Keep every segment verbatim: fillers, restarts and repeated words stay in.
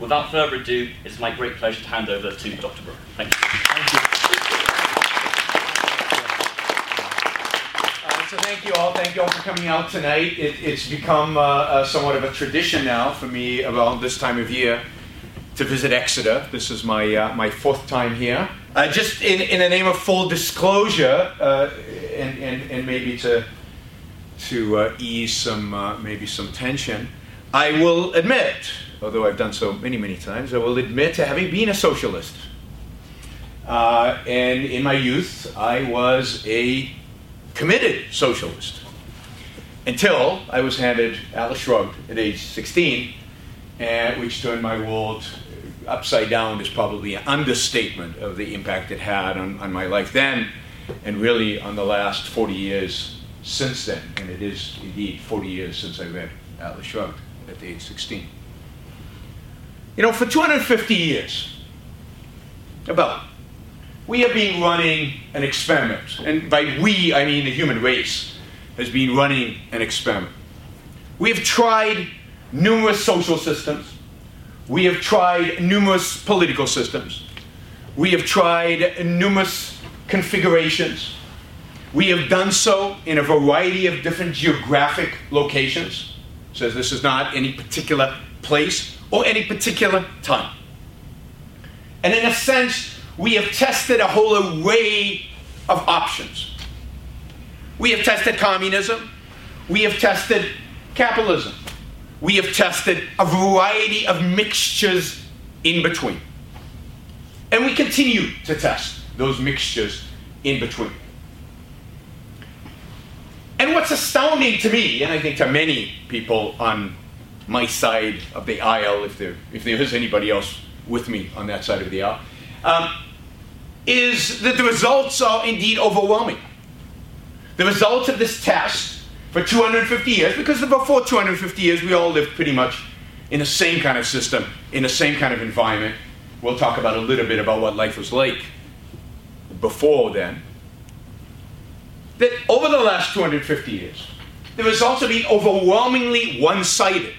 Without further ado, it's my great pleasure to hand over to Doctor Brook. Thank you. Thank you. Uh, so thank you all. Thank you all for coming out tonight. It, it's become uh, uh, somewhat of a tradition now for me around this time of year to visit Exeter. This is my uh, my fourth time here. Uh, just in, in the name of full disclosure, uh, and, and and maybe to to uh, ease some uh, maybe some tension, I will admit, although I've done so many many times, I will admit to having been a socialist. Uh, and in my youth, I was a committed socialist until I was handed Atlas Shrugged at age sixteen, and which turned my world upside down is probably an understatement of the impact it had on, on my life then, and really on the last forty years since then. And it is indeed forty years since I read Atlas Shrugged at the age sixteen. You know, for two hundred fifty years, about, we have been running an experiment. And by we, I mean the human race has been running an experiment. We have tried numerous social systems. We have tried numerous political systems. We have tried numerous configurations. We have done so in a variety of different geographic locations. So this is not any particular place or any particular time. And in a sense, we have tested a whole array of options. We have tested communism. We have tested capitalism. We have tested a variety of mixtures in between. And we continue to test those mixtures in between. And what's astounding to me, and I think to many people on my side of the aisle, if there, if there is anybody else with me on that side of the aisle, um, is that the results are indeed overwhelming. The results of this test for two hundred fifty years, because before two hundred fifty years we all lived pretty much in the same kind of system, in the same kind of environment. We'll talk about a little bit about what life was like before then. That over the last two hundred fifty years, the results have been overwhelmingly one-sided.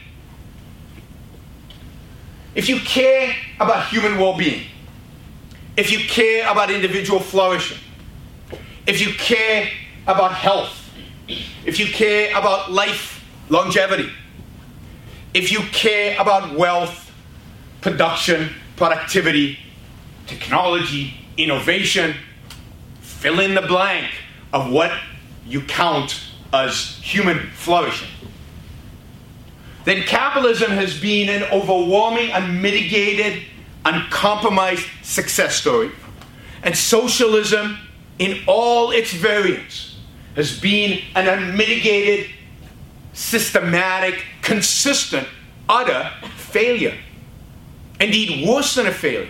If you care about human well-being, if you care about individual flourishing, if you care about health, if you care about life longevity, if you care about wealth, production, productivity, technology, innovation, fill in the blank of what you count as human flourishing, then capitalism has been an overwhelming, unmitigated, uncompromised success story. And socialism, in all its variants, has been an unmitigated, systematic, consistent, utter failure. Indeed, worse than a failure.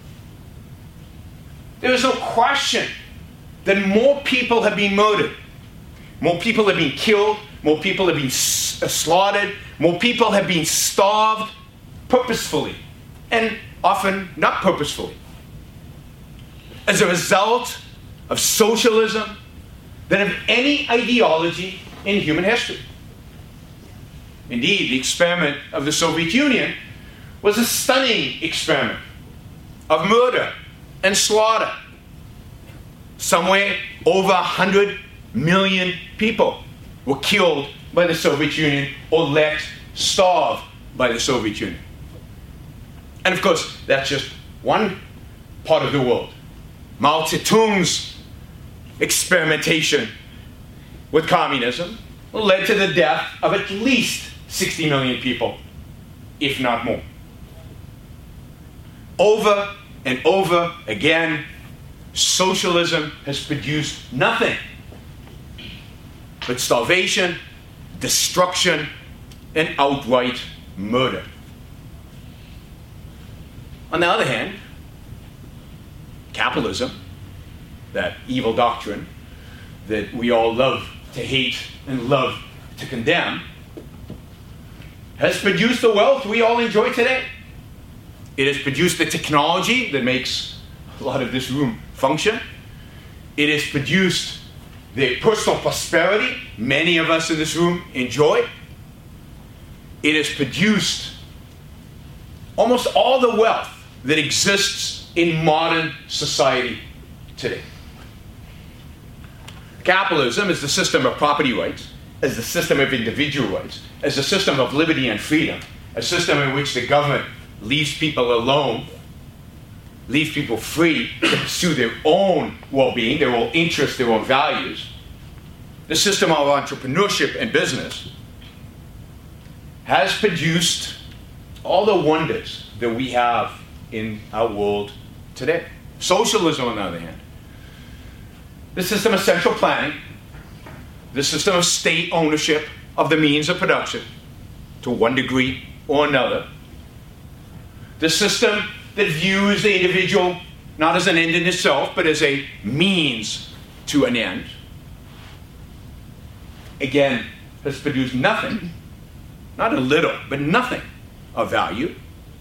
There is no question that more people have been murdered, more people have been killed, more people have been s- slaughtered, more people have been starved purposefully, and often not purposefully, as a result of socialism than of any ideology in human history. Indeed, the experiment of the Soviet Union was a stunning experiment of murder and slaughter. Somewhere over one hundred million people were killed by the Soviet Union or let starve by the Soviet Union. And of course, that's just one part of the world. Mao Zedong's experimentation with communism led to the death of at least sixty million people, if not more. Over and over again, socialism has produced nothing but starvation, destruction, and outright murder. On the other hand, capitalism, that evil doctrine that we all love to hate and love to condemn, has produced the wealth we all enjoy today. It has produced the technology that makes a lot of this room function. It has produced the personal prosperity many of us in this room enjoy. It has produced almost all the wealth that exists in modern society today. Capitalism is the system of property rights, as the system of individual rights, as a system of liberty and freedom, a system in which the government leaves people alone, leaves people free to pursue their own well-being, their own interests, their own values. The system of entrepreneurship and business has produced all the wonders that we have in our world today. Socialism, on the other hand, the system of central planning, the system of state ownership of the means of production to one degree or another, the system that views the individual not as an end in itself, but as a means to an end, again, has produced nothing, not a little, but nothing of value,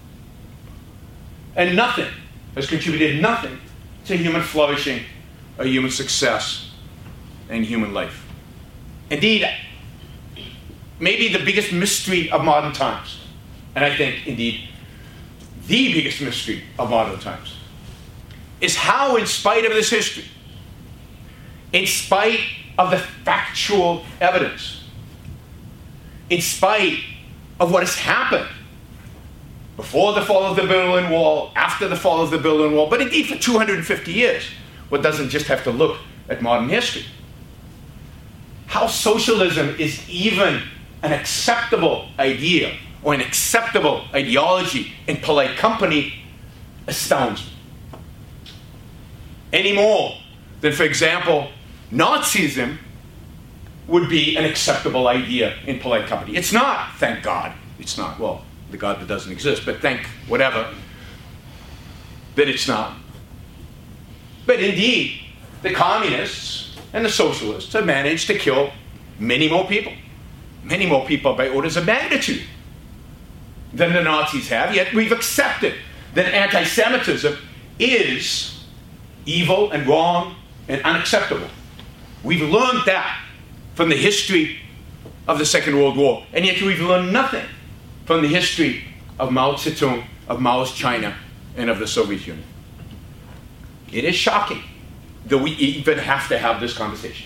and nothing has contributed nothing to human flourishing, or human success, and human life. Indeed, maybe the biggest mystery of modern times, and I think, indeed, the biggest mystery of modern times, is how, in spite of this history, in spite of the factual evidence, in spite of what has happened before the fall of the Berlin Wall, after the fall of the Berlin Wall, but indeed for two hundred fifty years, one doesn't just have to look at modern history, how socialism is even an acceptable idea or an acceptable ideology in polite company astounds me. Any more than, for example, Nazism would be an acceptable idea in polite company. It's not, thank God. It's not, well, the God that doesn't exist, but thank whatever that it's not. But indeed, the communists and the socialists have managed to kill many more people. Many more people by orders of magnitude than the Nazis have, yet we've accepted that anti-Semitism is evil and wrong and unacceptable. We've learned that from the history of the Second World War, and yet we've learned nothing from the history of Mao Zedong, of Mao's China, and of the Soviet Union. It is shocking that we even have to have this conversation.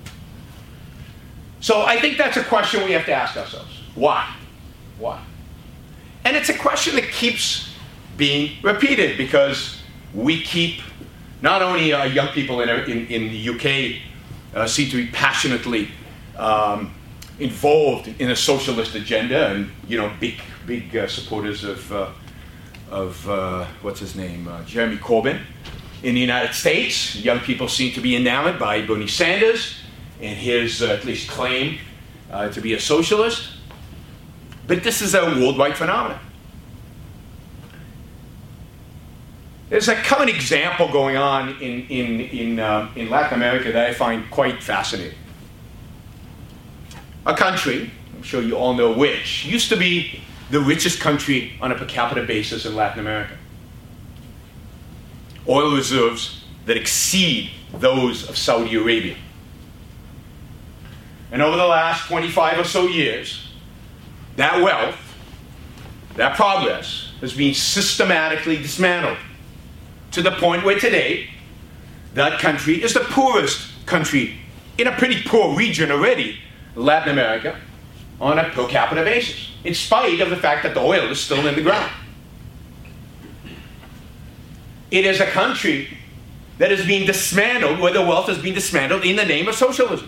So I think that's a question we have to ask ourselves. Why? Why? And it's a question that keeps being repeated because we keep, not only uh, young people in, in, in the U K uh, seem to be passionately um, involved in a socialist agenda and, you know, big, big uh, supporters of, uh, of uh, what's his name, uh, Jeremy Corbyn. In the United States, young people seem to be enamored by Bernie Sanders and his, uh, at least, claim uh, to be a socialist. But this is a worldwide phenomenon. There's a common example going on in, in, in, um, in Latin America that I find quite fascinating. A country, I'm sure you all know which, used to be the richest country on a per capita basis in Latin America. Oil reserves that exceed those of Saudi Arabia. And over the last twenty-five or so years, that wealth, that progress, has been systematically dismantled to the point where today, that country is the poorest country in a pretty poor region already, Latin America, on a per capita basis, in spite of the fact that the oil is still in the ground. It is a country that is being dismantled, where the wealth is being dismantled in the name of socialism.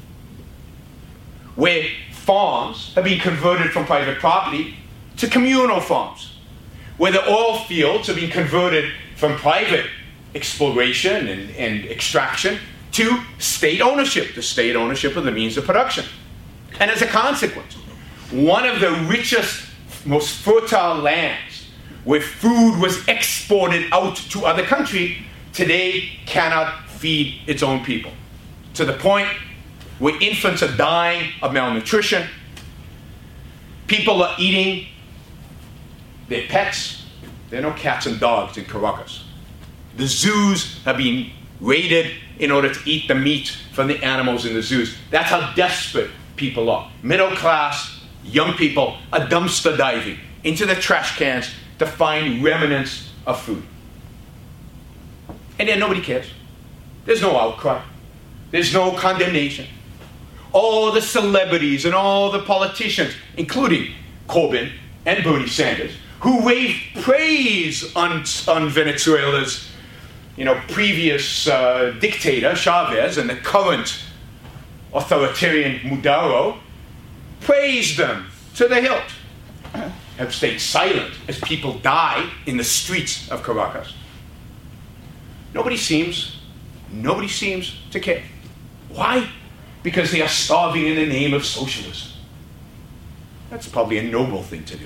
Where farms have been converted from private property to communal farms. Where the oil fields have been converted from private exploration and, and extraction to state ownership, the state ownership of the means of production. And as a consequence, one of the richest, most fertile lands where food was exported out to other countries, today cannot feed its own people. To the point where infants are dying of malnutrition, people are eating their pets. There are no cats and dogs in Caracas. The zoos have been raided in order to eat the meat from the animals in the zoos. That's how desperate people are. Middle class, young people are dumpster diving into the trash cans to find remnants of food. And then nobody cares. There's no outcry. There's no condemnation. All the celebrities and all the politicians, including Corbyn and Bernie Sanders, who waved praise on, on Venezuela's you know, previous uh, dictator, Chavez, and the current authoritarian Maduro, praised them to the hilt, have stayed silent as people die in the streets of Caracas. Nobody seems, nobody seems to care. Why? Because they are starving in the name of socialism. That's probably a noble thing to do.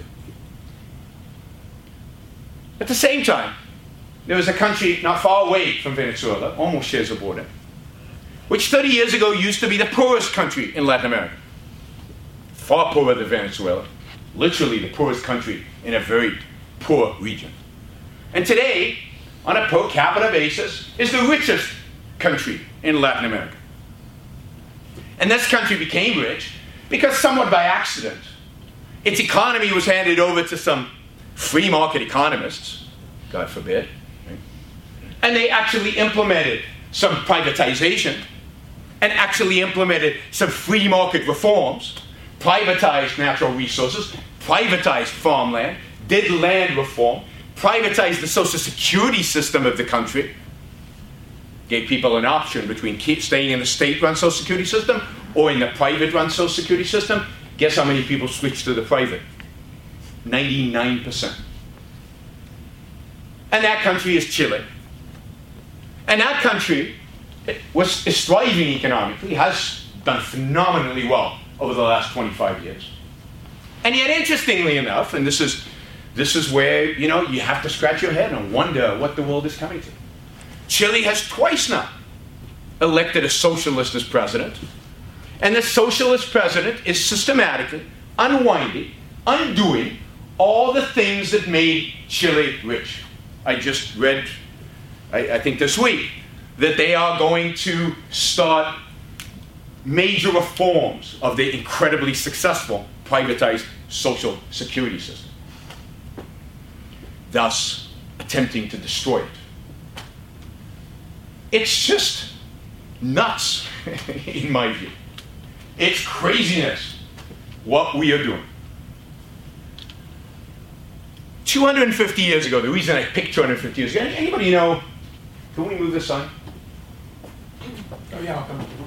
At the same time, there was a country not far away from Venezuela, almost shares a border, which thirty years ago used to be the poorest country in Latin America. Far poorer than Venezuela. Literally the poorest country in a very poor region. And today, on a per capita basis, is the richest country in Latin America. And this country became rich because, somewhat by accident, its economy was handed over to some free market economists, God forbid, right? And they actually implemented some privatization and actually implemented some free market reforms, privatized natural resources, privatized farmland, did land reform, privatized the social security system of the country, gave people an option between keep staying in the state-run social security system or in the private-run social security system. Guess how many people switched to the private? ninety-nine percent. And that country is Chile. And that country was, is thriving economically, has done phenomenally well over the last twenty-five years. And yet, interestingly enough, and this is, this is where, you know, you have to scratch your head and wonder what the world is coming to. Chile has twice now elected a socialist as president. And the socialist president is systematically unwinding, undoing all the things that made Chile rich. I just read, I, I think this week, that they are going to start major reforms of the incredibly successful privatized social security system, thus attempting to destroy it. It's just nuts, in my view. It's craziness what we are doing. two hundred fifty years ago, the reason I picked two hundred fifty years ago, anybody know, can we move this on? Oh yeah, I'll come.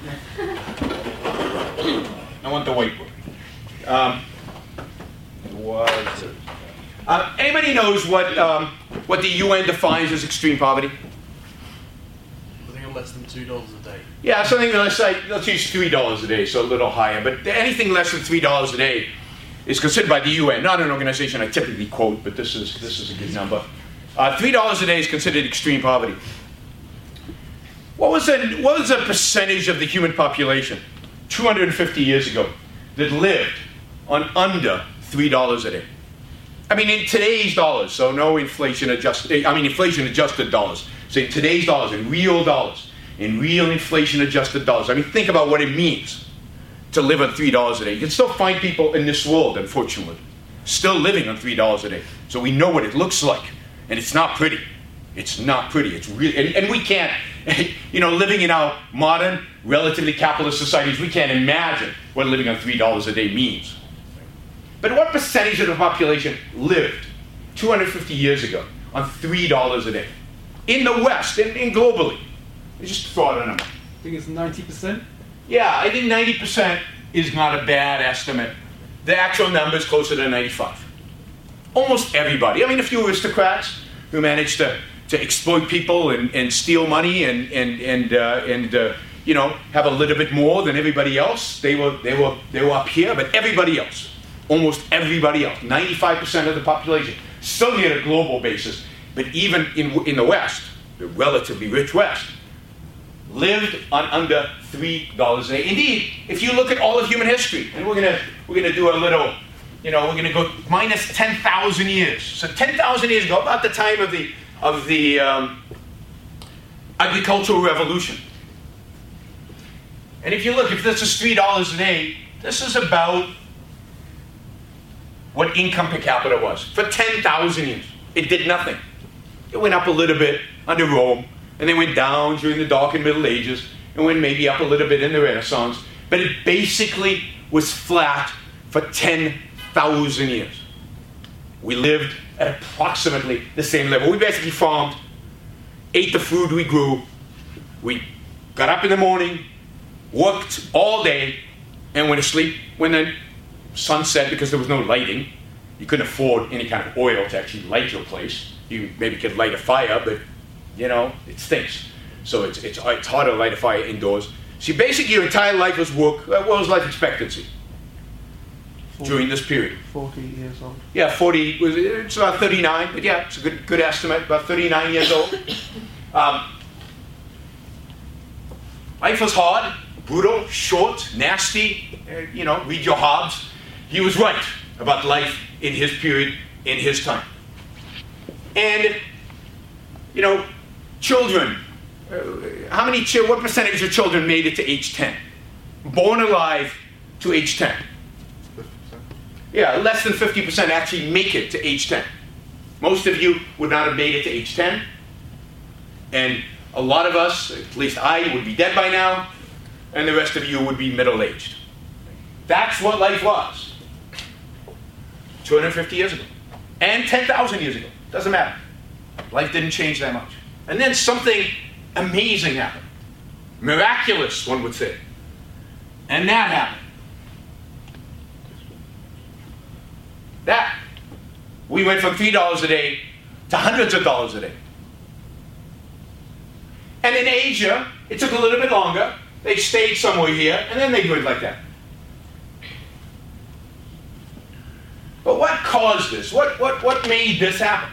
I want the whiteboard. Um, what is it? Uh, anybody knows what, um, what the U N defines as extreme poverty? I think less than two dollars a day. Yeah, something, let's say, let's use three dollars a day, so a little higher, but anything less than three dollars a day is considered by the U N, not an organization I typically quote, but this is, this is a good number. Uh, three dollars a day is considered extreme poverty. What was, the, what was the percentage of the human population two hundred fifty years ago that lived on under three dollars a day? I mean, in today's dollars, so no inflation adjusted, I mean inflation adjusted dollars. So in today's dollars, in real dollars, in real inflation adjusted dollars. I mean, think about what it means to live on three dollars a day. You can still find people in this world, unfortunately, still living on three dollars a day. So we know what it looks like. And it's not pretty. It's not pretty. It's really, and, and we can't, you know, living in our modern, relatively capitalist societies, we can't imagine what living on three dollars a day means. But what percentage of the population lived two hundred fifty years ago on three dollars a day? In the West, and, and globally. Just throw out a number. I think it's ninety percent. Yeah, I think ninety percent is not a bad estimate. The actual number is closer to ninety-five. Almost everybody. I mean, a few aristocrats who managed to, to exploit people and, and steal money and and and uh, and uh, you know, have a little bit more than everybody else. They were they were they were up here, but everybody else, almost everybody else, ninety-five percent of the population, certainly at a global basis, but even in in the West, the relatively rich West, lived on under three dollars a day. Indeed, if you look at all of human history, and we're gonna we're gonna do a little, you know, we're gonna go minus ten thousand years. So ten thousand years ago, about the time of the of the um, agricultural revolution. And if you look, if this is three dollars a day, this is about what income per capita was for ten thousand years. it did nothing. It went up a little bit under Rome, and then went down during the Dark and Middle Ages, and went maybe up a little bit in the Renaissance, but it basically was flat for ten thousand years. We lived at approximately the same level. We basically farmed, ate the food we grew, we got up in the morning, worked all day, and went to sleep when the sun set, because there was no lighting. You couldn't afford any kind of oil to actually light your place. You maybe could light a fire, but you know, it stinks. So it's, it's, it's harder to light a fire indoors. So basically your entire life was work. What was life expectancy forty, during this period? forty years old. Yeah, forty, it's about thirty-nine, but yeah, it's a good, good estimate, about thirty-nine years old. Um, life was hard, brutal, short, nasty. Uh, you know, read your Hobbes. He was right about life in his period, in his time. And, you know, children, uh, how many, ch- what percentage of children made it to age ten? Born alive to age ten? fifty percent. Yeah, less than fifty percent actually make it to age ten. Most of you would not have made it to age ten. And a lot of us, at least I, would be dead by now, and the rest of you would be middle-aged. That's what life was two hundred fifty years ago. And ten thousand years ago. Doesn't matter. Life didn't change that much. And then something amazing happened. Miraculous, one would say. And that happened. That. We went from three dollars a day to hundreds of dollars a day. And in Asia, it took a little bit longer. They stayed somewhere here, and then they do it like that. But what caused this? What, what, what made this happen?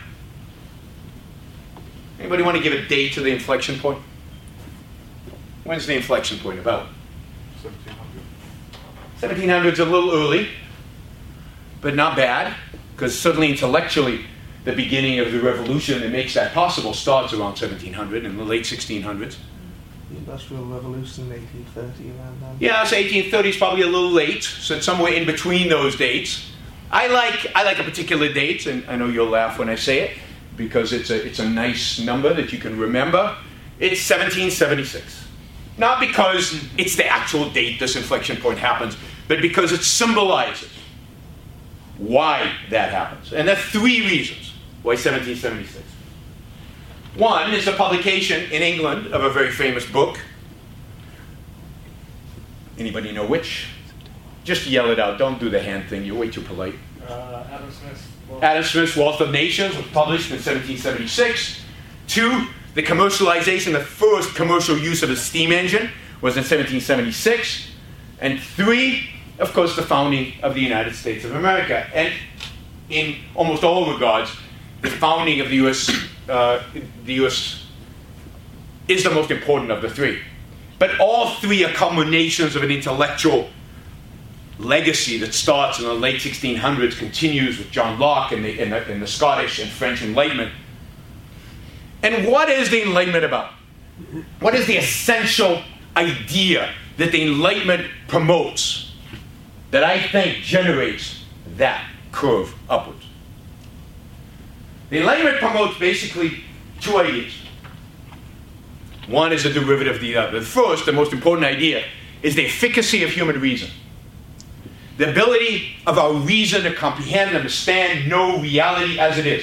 Anybody want to give a date to the inflection point? When's the inflection point about? seventeen hundred. seventeen hundred is a little early, but not bad, because certainly intellectually, the beginning of the revolution that makes that possible starts around seventeen hundred, in the late sixteen hundreds. The Industrial Revolution in eighteen thirty, around then. Yeah, so eighteen thirty is probably a little late, so it's somewhere in between those dates. I like I like a particular date, and I know you'll laugh when I say it, because it's a it's a nice number that you can remember. It's seventeen seventy-six. Not because it's the actual date this inflection point happens, but because it symbolizes why that happens. And there are three reasons why seventeen seventy-six. One is the publication in England of a very famous book. Anybody know which? Just yell it out. Don't do the hand thing. You're way too polite. Uh, Adam Smith. Well, Adam Smith's Wealth of Nations was published in seventeen seventy-six. Two, the commercialization, the first commercial use of a steam engine was in seventeen seventy-six. And three, of course, the founding of the United States of America. And in almost all regards, the founding of the U S, uh, the U S is the most important of the three. But all three are culminations of an intellectual legacy that starts in the late sixteen hundreds, continues with John Locke and the, and the, and the Scottish and French Enlightenment. And what is the Enlightenment about? What is the essential idea that the Enlightenment promotes that I think generates that curve upwards? The Enlightenment promotes basically two ideas. One is a derivative of the other. The first, the most important idea, is the efficacy of human reason. The ability of our reason to comprehend, understand, know reality as it is.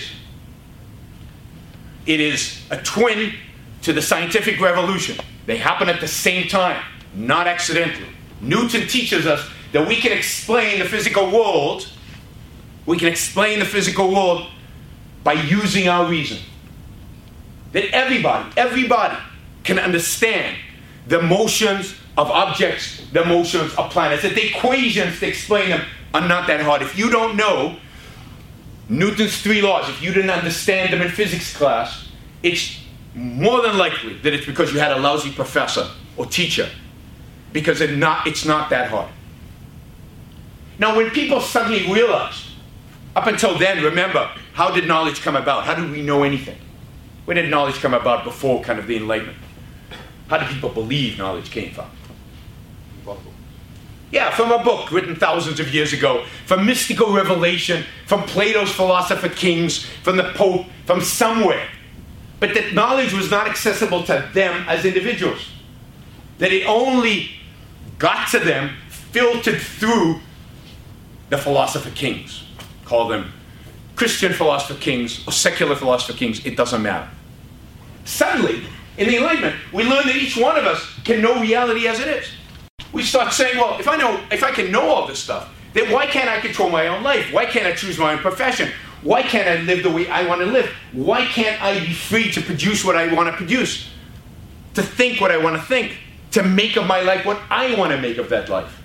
It is a twin to the scientific revolution. They happen at the same time, not accidentally. Newton teaches us that we can explain the physical world, we can explain the physical world by using our reason. That everybody, everybody can understand the motions of objects, the motions of planets, that the equations to explain them are not that hard. If you don't know Newton's three laws, if you didn't understand them in physics class, it's more than likely that it's because you had a lousy professor or teacher, because it not, it's not that hard. Now, when people suddenly realize, up until then, remember, how did knowledge come about? How did we know anything? Where did knowledge come about before kind of the Enlightenment? How did people believe knowledge came from? Bible. Yeah, from a book written thousands of years ago, from mystical revelation, from Plato's philosopher kings, from the Pope, from somewhere. But that knowledge was not accessible to them as individuals. That it only got to them, filtered through the philosopher kings. Call them Christian philosopher kings or secular philosopher kings, it doesn't matter. Suddenly, in the Enlightenment, we learn that each one of us can know reality as it is. We start saying, well, if I know, if I can know all this stuff, then why can't I control my own life? Why can't I choose my own profession? Why can't I live the way I want to live? Why can't I be free to produce what I want to produce? To think what I want to think? To make of my life what I want to make of that life?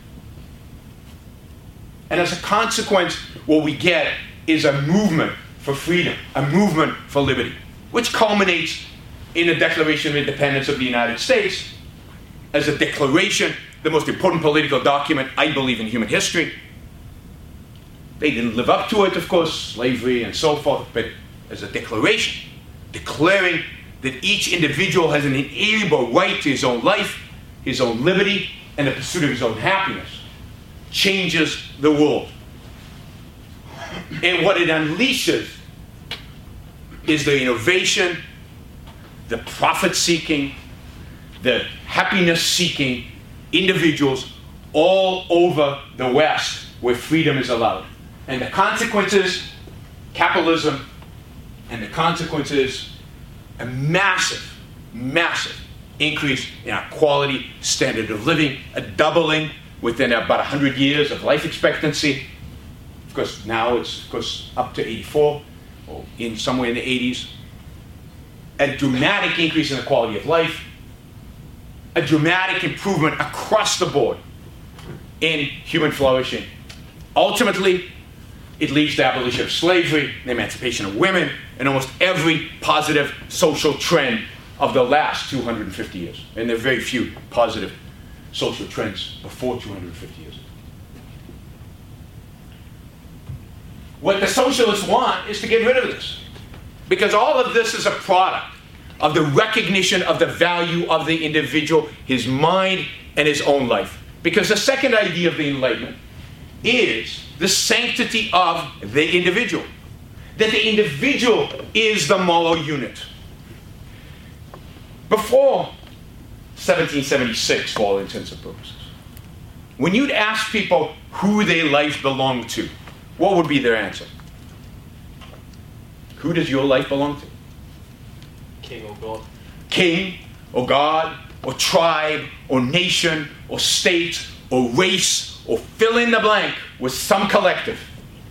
And as a consequence, what we get is a movement for freedom, a movement for liberty, which culminates in the Declaration of Independence of the United States as a declaration, the most important political document, I believe, in human history. They didn't live up to it, of course, slavery and so forth, but as a declaration, declaring that each individual has an inalienable right to his own life, his own liberty, and the pursuit of his own happiness, changes the world. And what it unleashes is the innovation, the profit-seeking, the happiness-seeking individuals all over the West where freedom is allowed. And the consequences, capitalism, and the consequences, a massive, massive increase in our quality, standard of living, a doubling within about one hundred years of life expectancy. Of course, now it's of course up to eighty-four, or in somewhere in the eighties. A dramatic increase in the quality of life, a dramatic improvement across the board in human flourishing. Ultimately, it leads to the abolition of slavery, the emancipation of women, and almost every positive social trend of the last two hundred fifty years. And there are very few positive social trends before two hundred fifty years. What the socialists want is to get rid of this. Because all of this is a product of the recognition of the value of the individual, his mind, and his own life. Because the second idea of the Enlightenment is the sanctity of the individual. That the individual is the moral unit. Before seventeen seventy-six, for all intents and purposes, when you'd ask people who their life belonged to, what would be their answer? Who does your life belong to? King or God. King or God or tribe or nation or state or race or fill in the blank with some collective.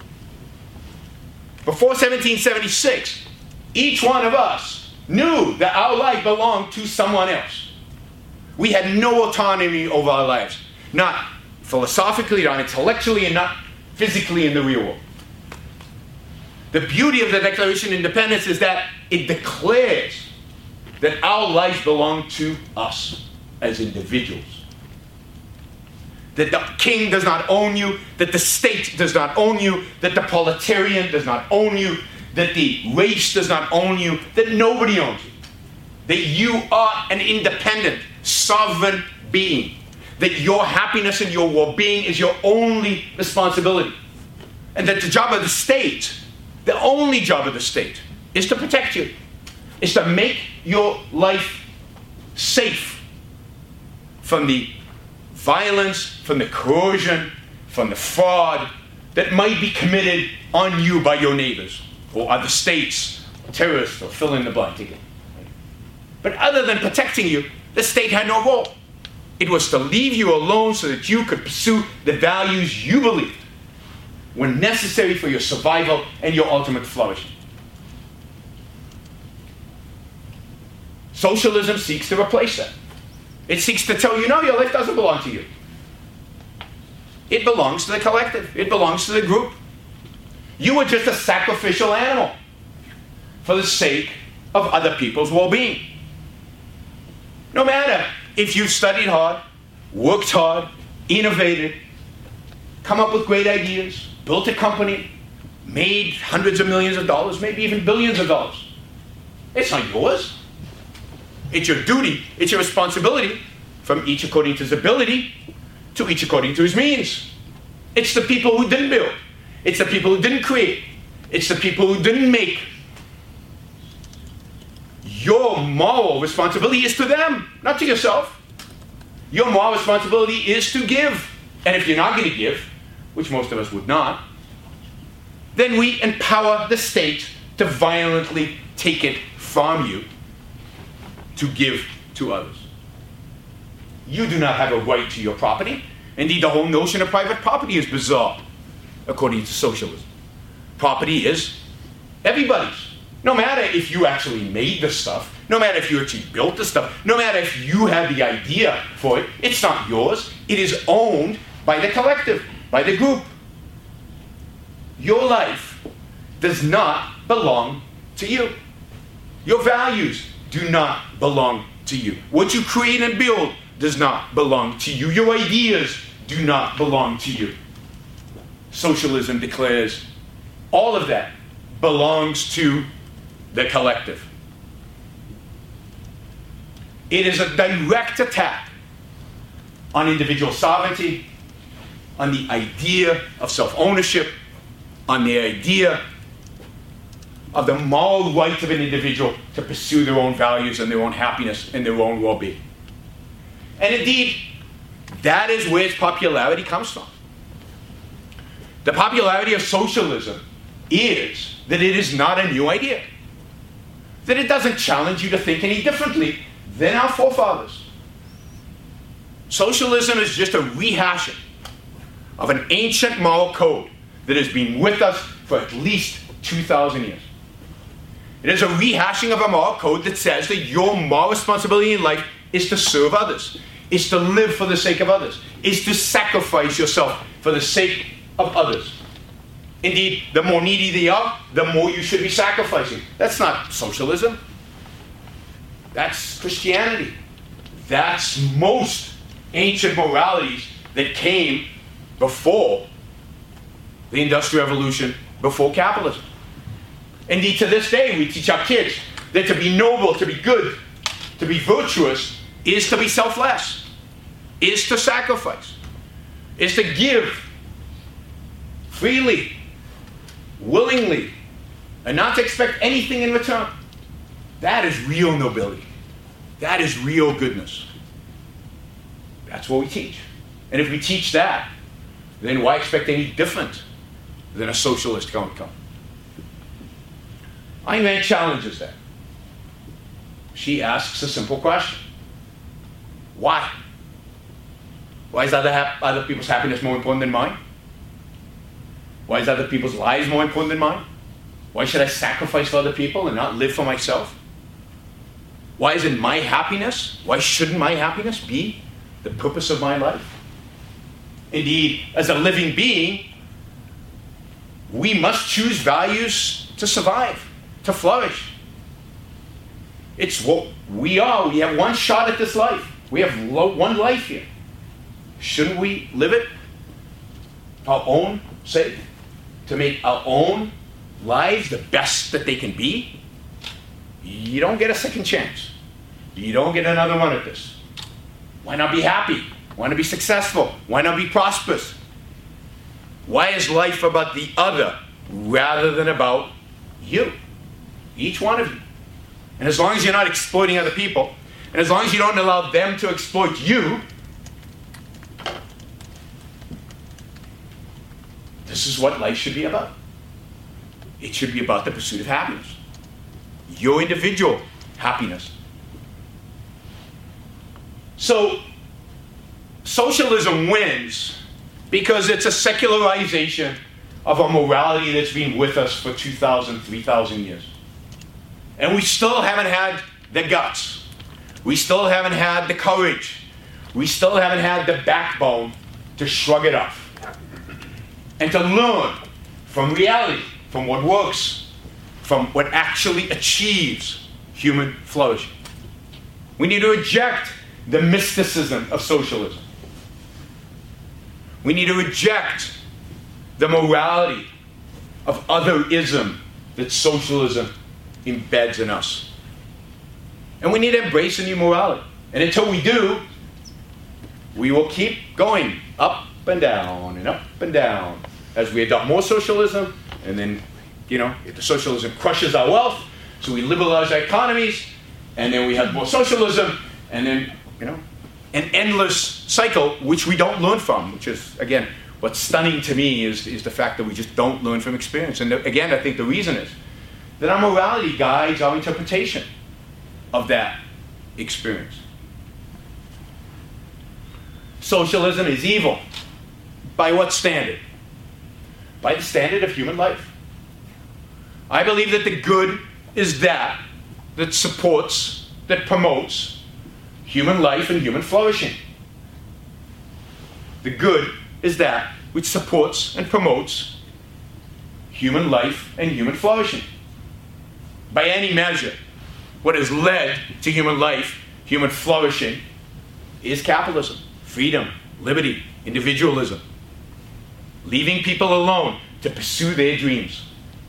Before seventeen seventy-six, each one of us knew that our life belonged to someone else. We had no autonomy over our lives. Not philosophically, not intellectually, and not physically in the real world. The beauty of the Declaration of Independence is that it declares that our lives belong to us as individuals. That the king does not own you, that the state does not own you, that the proletarian does not own you, that the race does not own you, that nobody owns you. That you are an independent, sovereign being. That your happiness and your well-being is your only responsibility. And that the job of the state, the only job of the state, is to protect you. Is to make your life safe from the violence, from the coercion, from the fraud that might be committed on you by your neighbors or other states, terrorists, or fill in the blank again. But other than protecting you, the state had no role. It was to leave you alone so that you could pursue the values you believed were necessary for your survival and your ultimate flourishing. Socialism seeks to replace that. It seeks to tell you, no, your life doesn't belong to you. It belongs to the collective. It belongs to the group. You are just a sacrificial animal for the sake of other people's well-being. No matter if you've studied hard, worked hard, innovated, come up with great ideas, built a company, made hundreds of millions of dollars, maybe even billions of dollars. It's not yours. It's your duty, it's your responsibility, from each according to his ability, to each according to his means. It's the people who didn't build. It's the people who didn't create. It's the people who didn't make. Your moral responsibility is to them, not to yourself. Your moral responsibility is to give. And if you're not going to give, which most of us would not, then we empower the state to violently take it from you to give to others. You do not have a right to your property. Indeed, the whole notion of private property is bizarre, according to socialism. Property is everybody's. No matter if you actually made the stuff, no matter if you actually built the stuff, no matter if you had the idea for it, it's not yours. It is owned by the collective, by the group. Your life does not belong to you. Your values do not belong to you. What you create and build does not belong to you. Your ideas do not belong to you. Socialism declares all of that belongs to the collective. It is a direct attack on individual sovereignty, on the idea of self-ownership, on the idea of the moral right of an individual to pursue their own values and their own happiness and their own well-being. And indeed, that is where its popularity comes from. The popularity of socialism is that it is not a new idea, that it doesn't challenge you to think any differently than our forefathers. Socialism is just a rehashing of an ancient moral code that has been with us for at least two thousand years. It is a rehashing of a moral code that says that your moral responsibility in life is to serve others, is to live for the sake of others, is to sacrifice yourself for the sake of others. Indeed, the more needy they are, the more you should be sacrificing. That's not socialism. That's Christianity. That's most ancient moralities that came before the Industrial Revolution, before capitalism. Indeed, to this day, we teach our kids that to be noble, to be good, to be virtuous, is to be selfless, is to sacrifice, is to give freely, willingly, and not to expect anything in return. That is real nobility. That is real goodness. That's what we teach. And if we teach that, then why expect any different than a socialist outcome? Ayn Rand challenges that. She asks a simple question. Why? Why is other, hap- other people's happiness more important than mine? Why is other people's lives more important than mine? Why should I sacrifice for other people and not live for myself? Why isn't my happiness, why shouldn't my happiness be the purpose of my life? Indeed, as a living being, we must choose values to survive, to flourish. It's what we are. We have one shot at this life. We have lo- one life here. Shouldn't we live it our own sake? To make our own lives the best that they can be? You don't get a second chance. You don't get another run at this. Why not be happy? Why not be successful? Why not be prosperous? Why is life about the other rather than about you? Each one of you. And as long as you're not exploiting other people, and as long as you don't allow them to exploit you, this is what life should be about. It should be about the pursuit of happiness. Your individual happiness. So, socialism wins because it's a secularization of a morality that's been with us for two thousand, three thousand years. And we still haven't had the guts. We still haven't had the courage. We still haven't had the backbone to shrug it off and to learn from reality, from what works, from what actually achieves human flourishing. We need to reject the mysticism of socialism. We need to reject the morality of otherism that socialism embeds in us. And we need to embrace a new morality. And until we do, we will keep going up and down and up and down as we adopt more socialism, and then, you know, if the socialism crushes our wealth, so we liberalize our economies, and then we have more socialism, and then, you know, an endless cycle which we don't learn from, which is, again, what's stunning to me is, is the fact that we just don't learn from experience. And the, again, I think the reason is that our morality guides our interpretation of that experience. Socialism is evil. By what standard? By the standard of human life. I believe that the good is that that supports, that promotes human life and human flourishing. The good is that which supports and promotes human life and human flourishing. By any measure, what has led to human life, human flourishing, is capitalism, freedom, liberty, individualism, leaving people alone to pursue their dreams.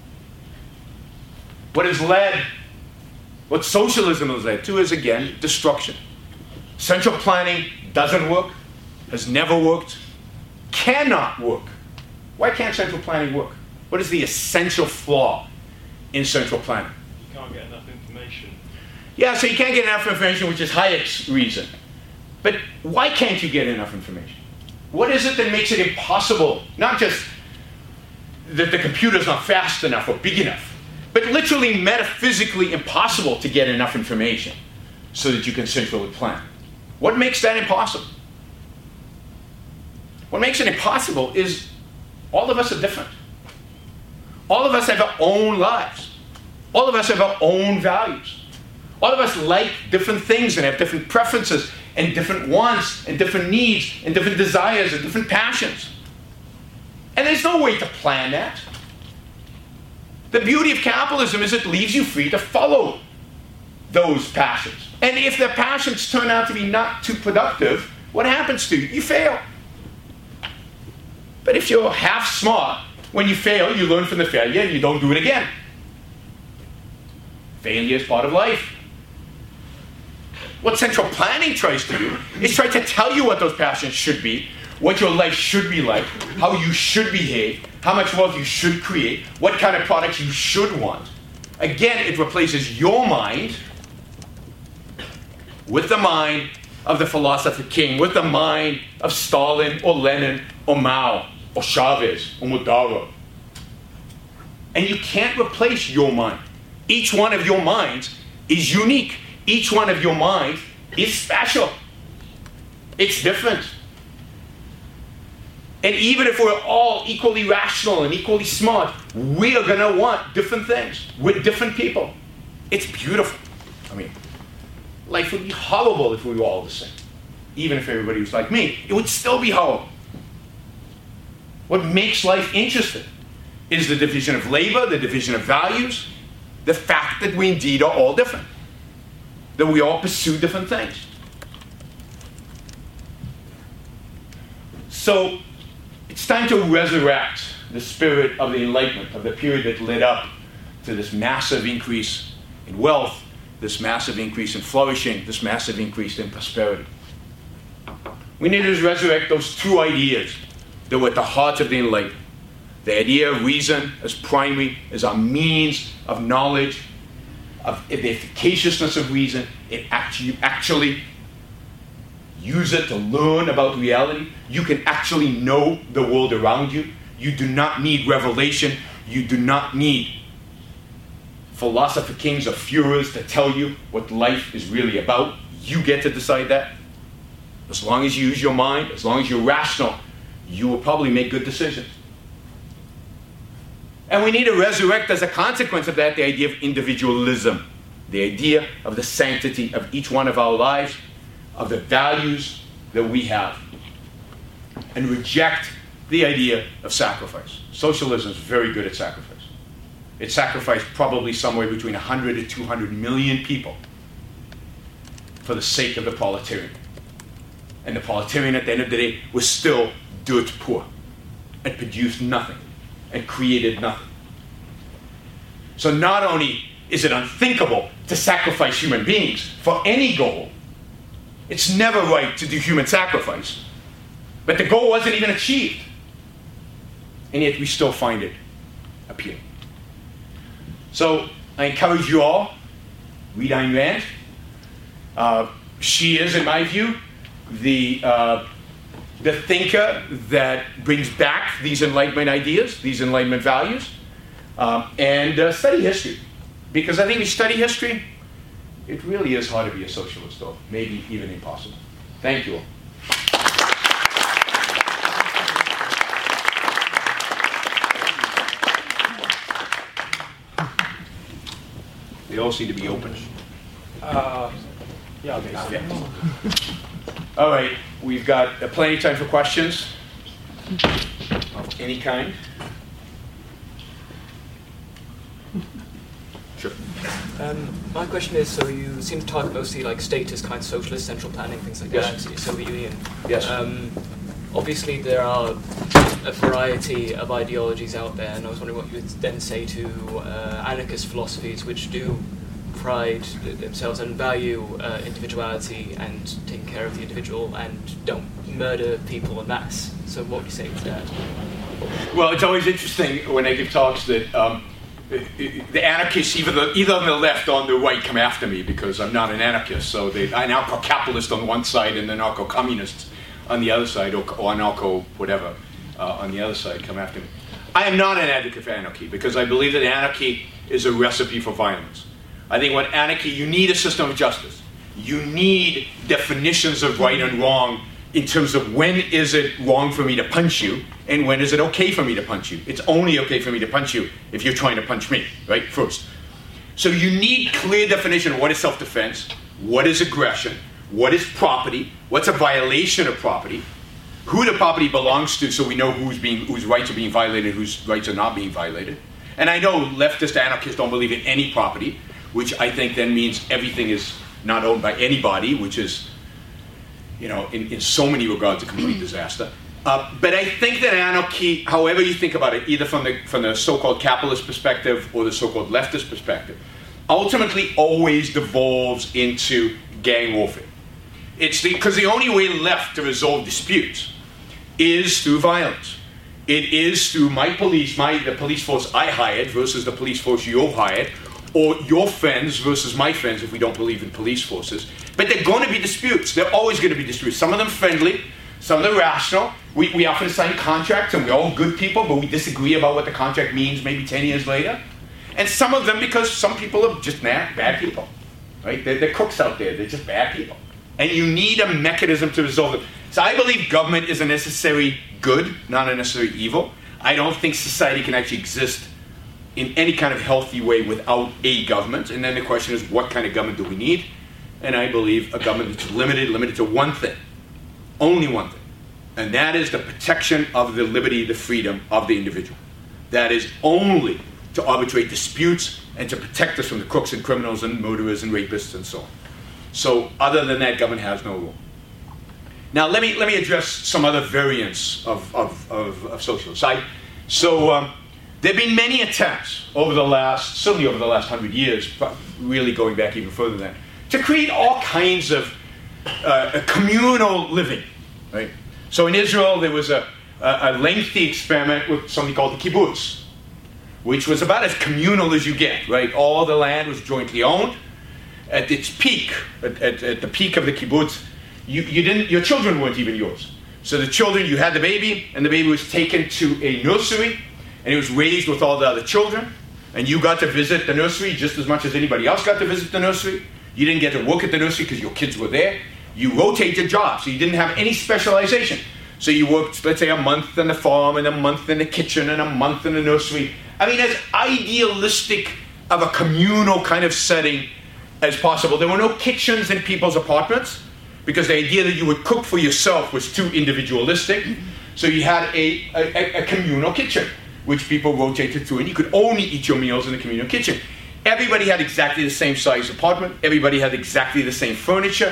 What has led, what socialism has led to is, again, destruction. Central planning doesn't work, has never worked, cannot work. Why can't central planning work? What is the essential flaw in central planning? You can't get enough information. Yeah, so you can't get enough information, which is Hayek's reason. But why can't you get enough information? What is it that makes it impossible? Not just that the computer's not fast enough or big enough, but literally metaphysically impossible to get enough information so that you can centrally plan. What makes that impossible? What makes it impossible is all of us are different. All of us have our own lives. All of us have our own values. All of us like different things and have different preferences and different wants and different needs and different desires and different passions. And there's no way to plan that. The beauty of capitalism is it leaves you free to follow those passions. And if the passions turn out to be not too productive, what happens to you? You fail. But if you're half smart, when you fail, you learn from the failure and you don't do it again. Failure is part of life. What central planning tries to do is try to tell you what those passions should be, what your life should be like, how you should behave, how much wealth you should create, what kind of products you should want. Again, it replaces your mind with the mind of the philosopher king, with the mind of Stalin or Lenin or Mao or Chavez or Maduro. And you can't replace your mind. Each one of your minds is unique. Each one of your minds is special. It's different. And even if we're all equally rational and equally smart, we are going to want different things with different people. It's beautiful. I mean, life would be horrible if we were all the same. Even if everybody was like me, it would still be horrible. What makes life interesting is the division of labor, the division of values, the fact that we indeed are all different, that we all pursue different things. So it's time to resurrect the spirit of the Enlightenment, of the period that led up to this massive increase in wealth, this massive increase in flourishing, this massive increase in prosperity. We need to resurrect those two ideas that were at the heart of the Enlightenment. The idea of reason as primary, as our means of knowledge, of the efficaciousness of reason. It actually, actually use it to learn about reality. You can actually know the world around you. You do not need revelation. You do not need philosopher kings or Führers to tell you what life is really about. You get to decide that. As long as you use your mind, as long as you're rational, you will probably make good decisions. And we need to resurrect, as a consequence of that, the idea of individualism, the idea of the sanctity of each one of our lives, of the values that we have, and reject the idea of sacrifice. Socialism is very good at sacrifice. It sacrificed probably somewhere between one hundred to two hundred million people for the sake of the proletariat. And the proletariat at the end of the day was still dirt poor and produced nothing and created nothing. So not only is it unthinkable to sacrifice human beings for any goal, It's never right to do human sacrifice. But the goal wasn't even achieved. And yet we still find it appealing. So I encourage you all, read Ayn Rand. Uh, she is, in my view, the, uh, the thinker that brings back these Enlightenment ideas, these Enlightenment values. Um, and uh, study history. Because I think if you study history, it really is hard to be a socialist, though. Maybe even impossible. Thank you all. They all seem to be open. Uh, yeah, okay. Yeah. All right, we've got uh, plenty of time for questions of any kind. Sure. Um, my question is, so you seem to target mostly like statist kind of socialist central planning, things like Yes. that, Soviet Union. Yes. Um, obviously there are a variety of ideologies out there, and I was wondering what you would then say to uh, anarchist philosophies which do pride themselves and value uh, individuality and taking care of the individual and don't murder people en masse. So what would you say to that? Well, it's always interesting when I give talks that um, the anarchists, either, the, either on the left or on the right, come after me because I'm not an anarchist. So they anarcho-capitalist on one side and the anarcho-communists on the other side, or, or anarcho whatever uh, on the other side come after me. I am not an advocate for anarchy because I believe that anarchy is a recipe for violence. I think what anarchy, you need a system of justice. You need definitions of right and wrong in terms of when is it wrong for me to punch you and when is it okay for me to punch you. It's only okay for me to punch you if you're trying to punch me, right, first. So you need clear definition of what is self-defense, what is aggression, what is property, what's a violation of property, who the property belongs to so we know who's being, whose rights are being violated, whose rights are not being violated. And I know leftist anarchists don't believe in any property, which I think then means everything is not owned by anybody, which is, you know, in, in so many regards a complete disaster. Uh, but I think that anarchy, however you think about it, either from the, from the so-called capitalist perspective or the so-called leftist perspective, ultimately always devolves into gang warfare. It's because the, the only way left to resolve disputes is through violence. It is through my police, my the police force I hired versus the police force you hired, or your friends versus my friends if we don't believe in police forces. But they're going to be disputes. They're always going to be disputes. Some of them friendly, some of them rational. We, we often sign contracts and we're all good people, but we disagree about what the contract means maybe ten years later. And some of them because some people are just bad, bad people. Right? They're, they're crooks out there. They're just bad people. And you need a mechanism to resolve it. So I believe government is a necessary good, not a necessary evil. I don't think society can actually exist in any kind of healthy way without a government. And then the question is, what kind of government do we need? And I believe a government that's limited, limited to one thing, only one thing. And that is the protection of the liberty, the freedom of the individual. That is only to arbitrate disputes and to protect us from the crooks and criminals and murderers and rapists and so on. So other than that, government has no role. Now let me, let me address some other variants of, of, of, of socialism. I, so um, there have been many attempts over the last, certainly over the last hundred years, but really going back even further than that, to create all kinds of uh, communal living, right? So in Israel, there was a, a, a lengthy experiment with something called the kibbutz, which was about as communal as you get, right? All the land was jointly owned. At its peak, at, at, at the peak of the kibbutz, you, you didn't, your children weren't even yours. So the children, you had the baby, and the baby was taken to a nursery, and it was raised with all the other children, and you got to visit the nursery just as much as anybody else got to visit the nursery. You didn't get to work at the nursery because your kids were there. You rotated jobs, so you didn't have any specialization. So you worked, let's say, a month on the farm, and a month in the kitchen, and a month in the nursery. I mean, as idealistic of a communal kind of setting as possible. There were no kitchens in people's apartments because the idea that you would cook for yourself was too individualistic. So you had a, a, a communal kitchen, which people rotated through, and you could only eat your meals in the communal kitchen. Everybody had exactly the same size apartment. Everybody had exactly the same furniture.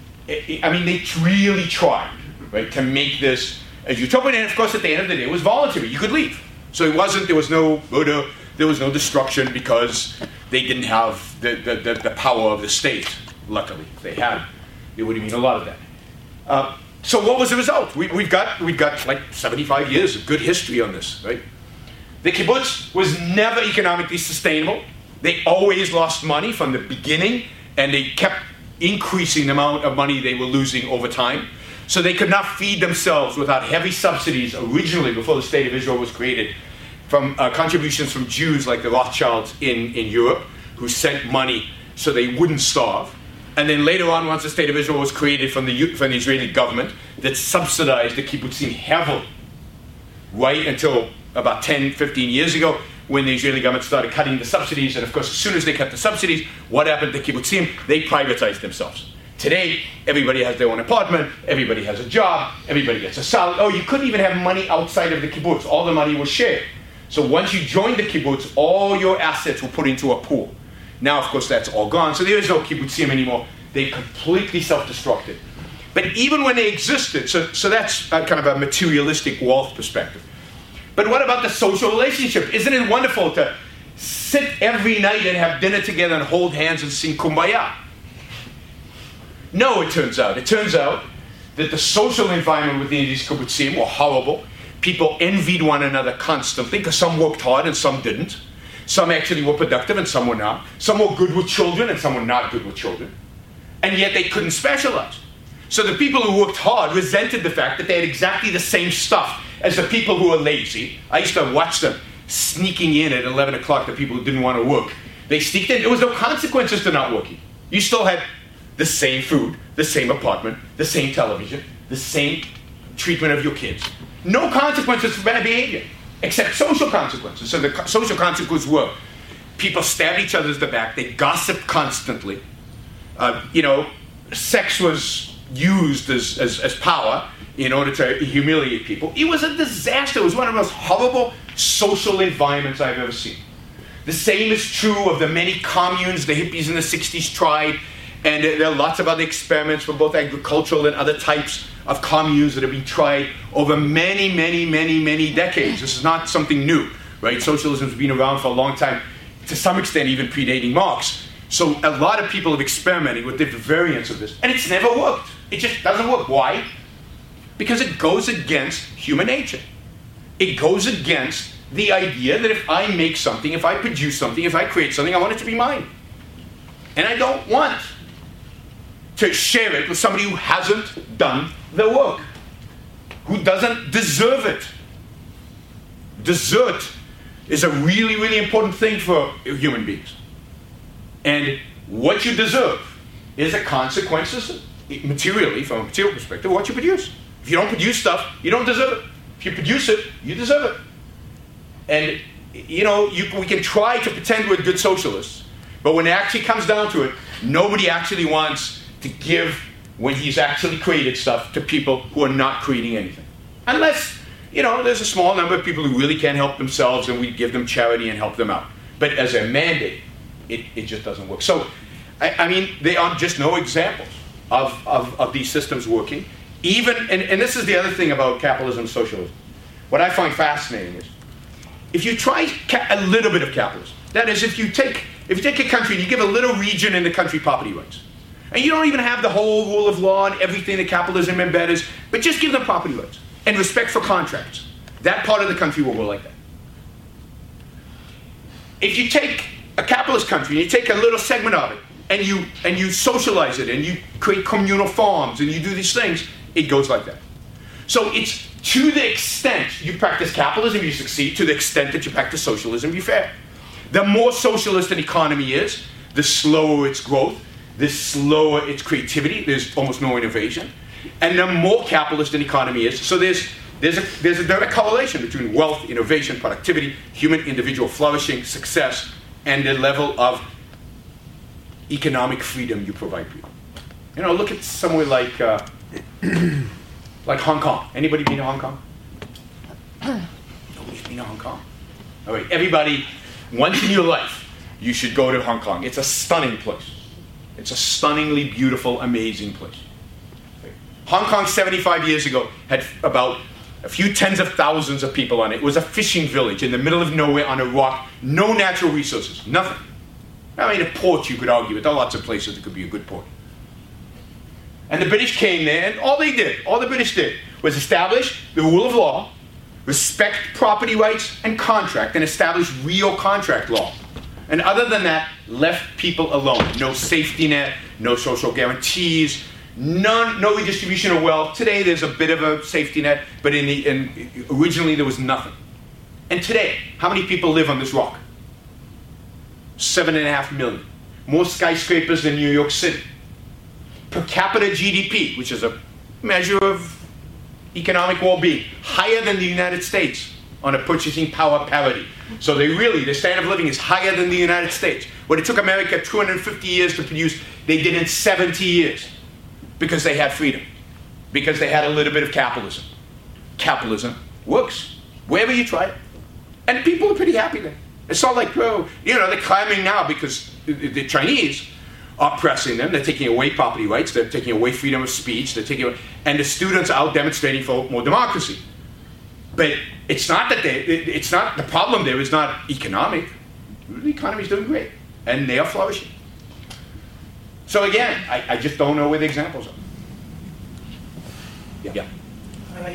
I mean, they really tried, right, to make this as utopian. And of course, at the end of the day, it was voluntary. You could leave. So it wasn't, there was no murder, there was no destruction because they didn't have the, the, the, the power of the state, luckily. They had It would have been a lot of that. Uh, so what was the result? We, we've got we've got like seventy-five years of good history on this, right? The kibbutz was never economically sustainable. They always lost money from the beginning, and they kept increasing the amount of money they were losing over time. So they could not feed themselves without heavy subsidies originally, before the State of Israel was created, from uh, contributions from Jews like the Rothschilds in, in Europe, who sent money so they wouldn't starve. And then later on, once the State of Israel was created, from the, from the Israeli government that subsidized the kibbutzim heavily, right until about ten, fifteen years ago, when the Israeli government started cutting the subsidies. And of course, as soon as they cut the subsidies, what happened to kibbutzim? They privatized themselves. Today, everybody has their own apartment, everybody has a job, everybody gets a salary. Oh, you couldn't even have money outside of the kibbutz. All the money was shared. So once you joined the kibbutz, all your assets were put into a pool. Now, of course, that's all gone. So there is no kibbutzim anymore. They completely self-destructed. But even when they existed, so, so that's a kind of a materialistic wealth perspective. But what about the social relationship? Isn't it wonderful to sit every night and have dinner together and hold hands and sing Kumbaya? No, it turns out. It turns out that the social environment within these kibbutzim were horrible. People envied one another constantly, because some worked hard and some didn't. Some actually were productive and some were not. Some were good with children and some were not good with children. And yet they couldn't specialize. So the people who worked hard resented the fact that they had exactly the same stuff as the people who were lazy. I used to watch them sneaking in at eleven o'clock, the people who didn't want to work. They sneaked in. There was no consequences to not working. You still had the same food, the same apartment, the same television, the same treatment of your kids. No consequences for bad behavior, except social consequences. So the co- social consequences were people stabbed each other in the back, they gossiped constantly. Uh, you know, sex was used as, as, as power in order to humiliate people. It was a disaster. It was one of the most horrible social environments I've ever seen. The same is true of the many communes the hippies in the sixties tried, and there are lots of other experiments from both agricultural and other types of communes that have been tried over many, many, many, many decades. This is not something new, right? Socialism has been around for a long time, to some extent even predating Marx. So a lot of people have experimented with different variants of this, and it's never worked. It just doesn't work. Why? Because it goes against human nature. It goes against the idea that if I make something, if I produce something, if I create something, I want it to be mine. And I don't want to share it with somebody who hasn't done the work, who doesn't deserve it. Desert is a really, really important thing for human beings. And what you deserve is the consequences, materially, from a material perspective, of what you produce. If you don't produce stuff, you don't deserve it. If you produce it, you deserve it. And, you know, you, we can try to pretend we're good socialists, but when it actually comes down to it, nobody actually wants to give, when he's actually created stuff, to people who are not creating anything. Unless, you know, there's a small number of people who really can't help themselves and we give them charity and help them out. But as a mandate, it, it just doesn't work. So, I, I mean, there are just no examples of, of, of these systems working. Even, and, and this is the other thing about capitalism and socialism. What I find fascinating is, if you try ca- a little bit of capitalism, that is, if you take if you take a country and you give a little region in the country property rights, and you don't even have the whole rule of law and everything that capitalism embeds, but just give them property rights and respect for contracts, that part of the country will go like that. If you take a capitalist country and you take a little segment of it and you and you socialize it and you create communal farms and you do these things, it goes like that. So it's to the extent you practice capitalism, you succeed. To the extent that you practice socialism, you fail. The more socialist an economy is, the slower its growth, the slower its creativity. There's almost no innovation. And the more capitalist an economy is, so there's there's a, there's a direct correlation between wealth, innovation, productivity, human individual flourishing, success, and the level of economic freedom you provide people. You know, look at somewhere like uh, like Hong Kong. Anybody been to Hong Kong? Nobody's been to Hong Kong. All right, everybody, once in your life, you should go to Hong Kong. It's a stunning place. It's a stunningly beautiful, amazing place. Okay. Hong Kong seventy-five years ago had about a few tens of thousands of people on it. It was a fishing village in the middle of nowhere on a rock, no natural resources, nothing. I mean, a port you could argue with. There are lots of places that could be a good port. And the British came there, and all they did, all the British did, was establish the rule of law, respect property rights and contract, and establish real contract law. And other than that, left people alone. No safety net, no social guarantees, none, no redistribution of wealth. Today there's a bit of a safety net, but in the, in, originally there was nothing. And today, how many people live on this rock? Seven and a half million. More skyscrapers than New York City. Per capita G D P, which is a measure of economic well-being, higher than the United States on a purchasing power parity. So they really, their standard of living is higher than the United States. What it took America two hundred fifty years to produce, they did in seventy years. Because they had freedom. Because they had a little bit of capitalism. Capitalism works, wherever you try it. And people are pretty happy there. It's not like, oh, you know, they're climbing now because the Chinese are pressing them. They're taking away property rights. They're taking away freedom of speech. They're taking away, and the students are out demonstrating for more democracy. But it's not that they, it's not, the problem there is not economic. The economy is doing great, and they are flourishing. So again, I, I just don't know where the examples are. Yeah. yeah. I,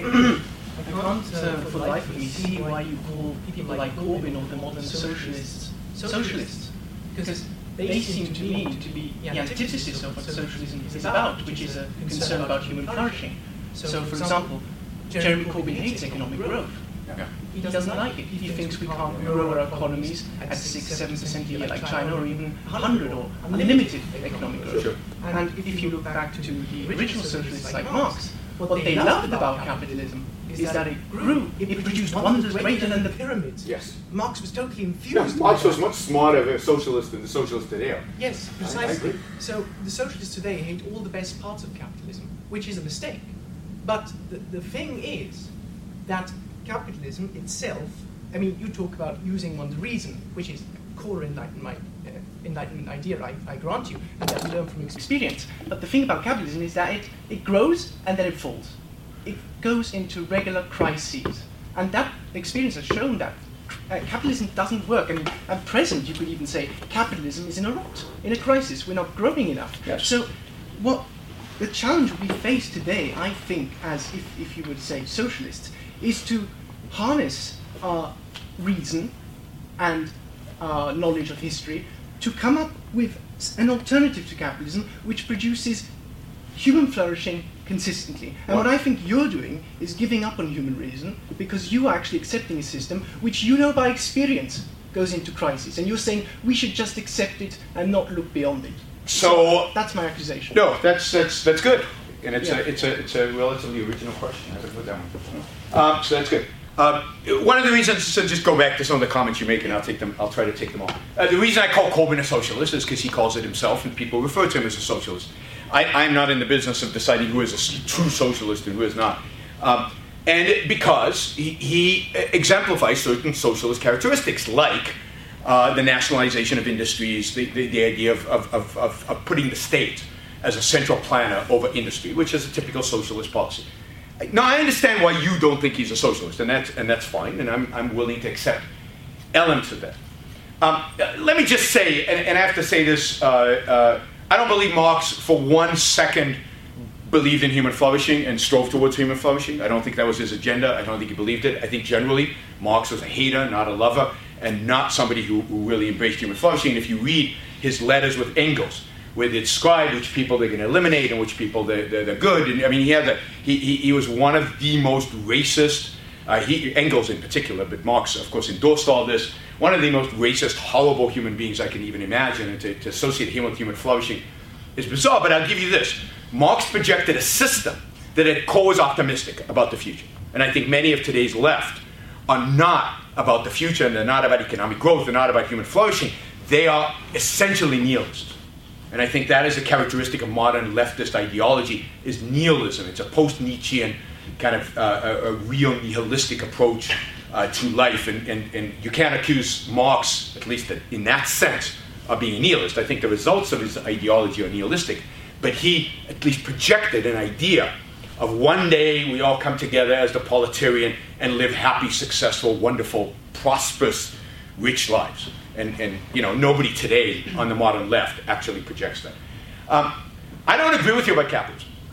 I can't uh, for the life of me see why you call people like Corbyn or the modern socialists socialists, because they seem to me to be the antithesis of what socialism is about, which is a concern about human flourishing. So, for example, Jeremy Corbyn hates economic growth. Yeah. He doesn't like it. He thinks we can't grow our economies at six, seven percent a year like China, or even one hundred or unlimited economic growth. Sure. And if you look back to the original socialists like Marx, what they loved about capitalism is that it grew. It produced wonders greater than the pyramids. Yes. Marx was totally Yeah, infused. Marx by was that. much smarter of a socialist than the socialists today are. Yes, I precisely. agree. So the socialists today hate all the best parts of capitalism, which is a mistake. But the, the thing is that capitalism itself, I mean, you talk about using one's reason, which is core enlightenment, uh, enlightenment idea, I, I grant you, and that you learn from experience. But the thing about capitalism is that it, it grows and then it falls. It goes into regular crises. And that experience has shown that uh, capitalism doesn't work. I mean, at present, you could even say capitalism is in a rot, in a crisis. We're not growing enough. Yes. So what the challenge we face today, I think, as if, if you would say socialists, is to harness our reason and our knowledge of history to come up with an alternative to capitalism which produces human flourishing consistently. And what I think you're doing is giving up on human reason because you are actually accepting a system which you know by experience goes into crisis. And you're saying we should just accept it and not look beyond it. So, so that's my accusation. No, that's that's that's good, and it's Yeah. a it's a it's a relatively original question. I haven't put that one. Um, so that's good. Uh, one of the reasons, so just go back to some of the comments you make, and I'll take them. I'll try to take them all. Uh, the reason I call Corbyn a socialist is because he calls it himself, and people refer to him as a socialist. I, I'm not in the business of deciding who is a true socialist and who is not, um, and because he, he exemplifies certain socialist characteristics, like uh, the nationalization of industries, the, the, the idea of, of, of, of putting the state as a central planner over industry, which is a typical socialist policy. Now, I understand why you don't think he's a socialist, and that's, and that's fine, and I'm, I'm willing to accept elements of that. Um, let me just say, and, and I have to say this, uh, uh, I don't believe Marx for one second believed in human flourishing and strove towards human flourishing. I don't think that was his agenda. I don't think he believed it. I think generally Marx was a hater, not a lover, and not somebody who, who really embraced human flourishing. And if you read his letters with Engels, where they describe which people they're going to eliminate and which people they're, they're, they're good. And I mean, he had the, he, he, he was one of the most racist, uh, he, Engels in particular, but Marx, of course, endorsed all this. One of the most racist, horrible human beings I can even imagine, and to, to associate him with human flourishing is bizarre. But I'll give you this: Marx projected a system that at core was optimistic about the future, and I think many of today's left are not about the future, and they're not about economic growth, they're not about human flourishing. They are essentially nihilists. And I think that is a characteristic of modern leftist ideology, is nihilism. It's a post-Nietzschean kind of uh, a, a real nihilistic approach uh, to life. And, and, and you can't accuse Marx, at least in that sense, of being a nihilist. I think the results of his ideology are nihilistic. But he at least projected an idea of one day we all come together as the proletariat and live happy, successful, wonderful, prosperous, rich lives. And, and you know, nobody today on the modern left actually projects that. Um, I don't agree with you about capitalism.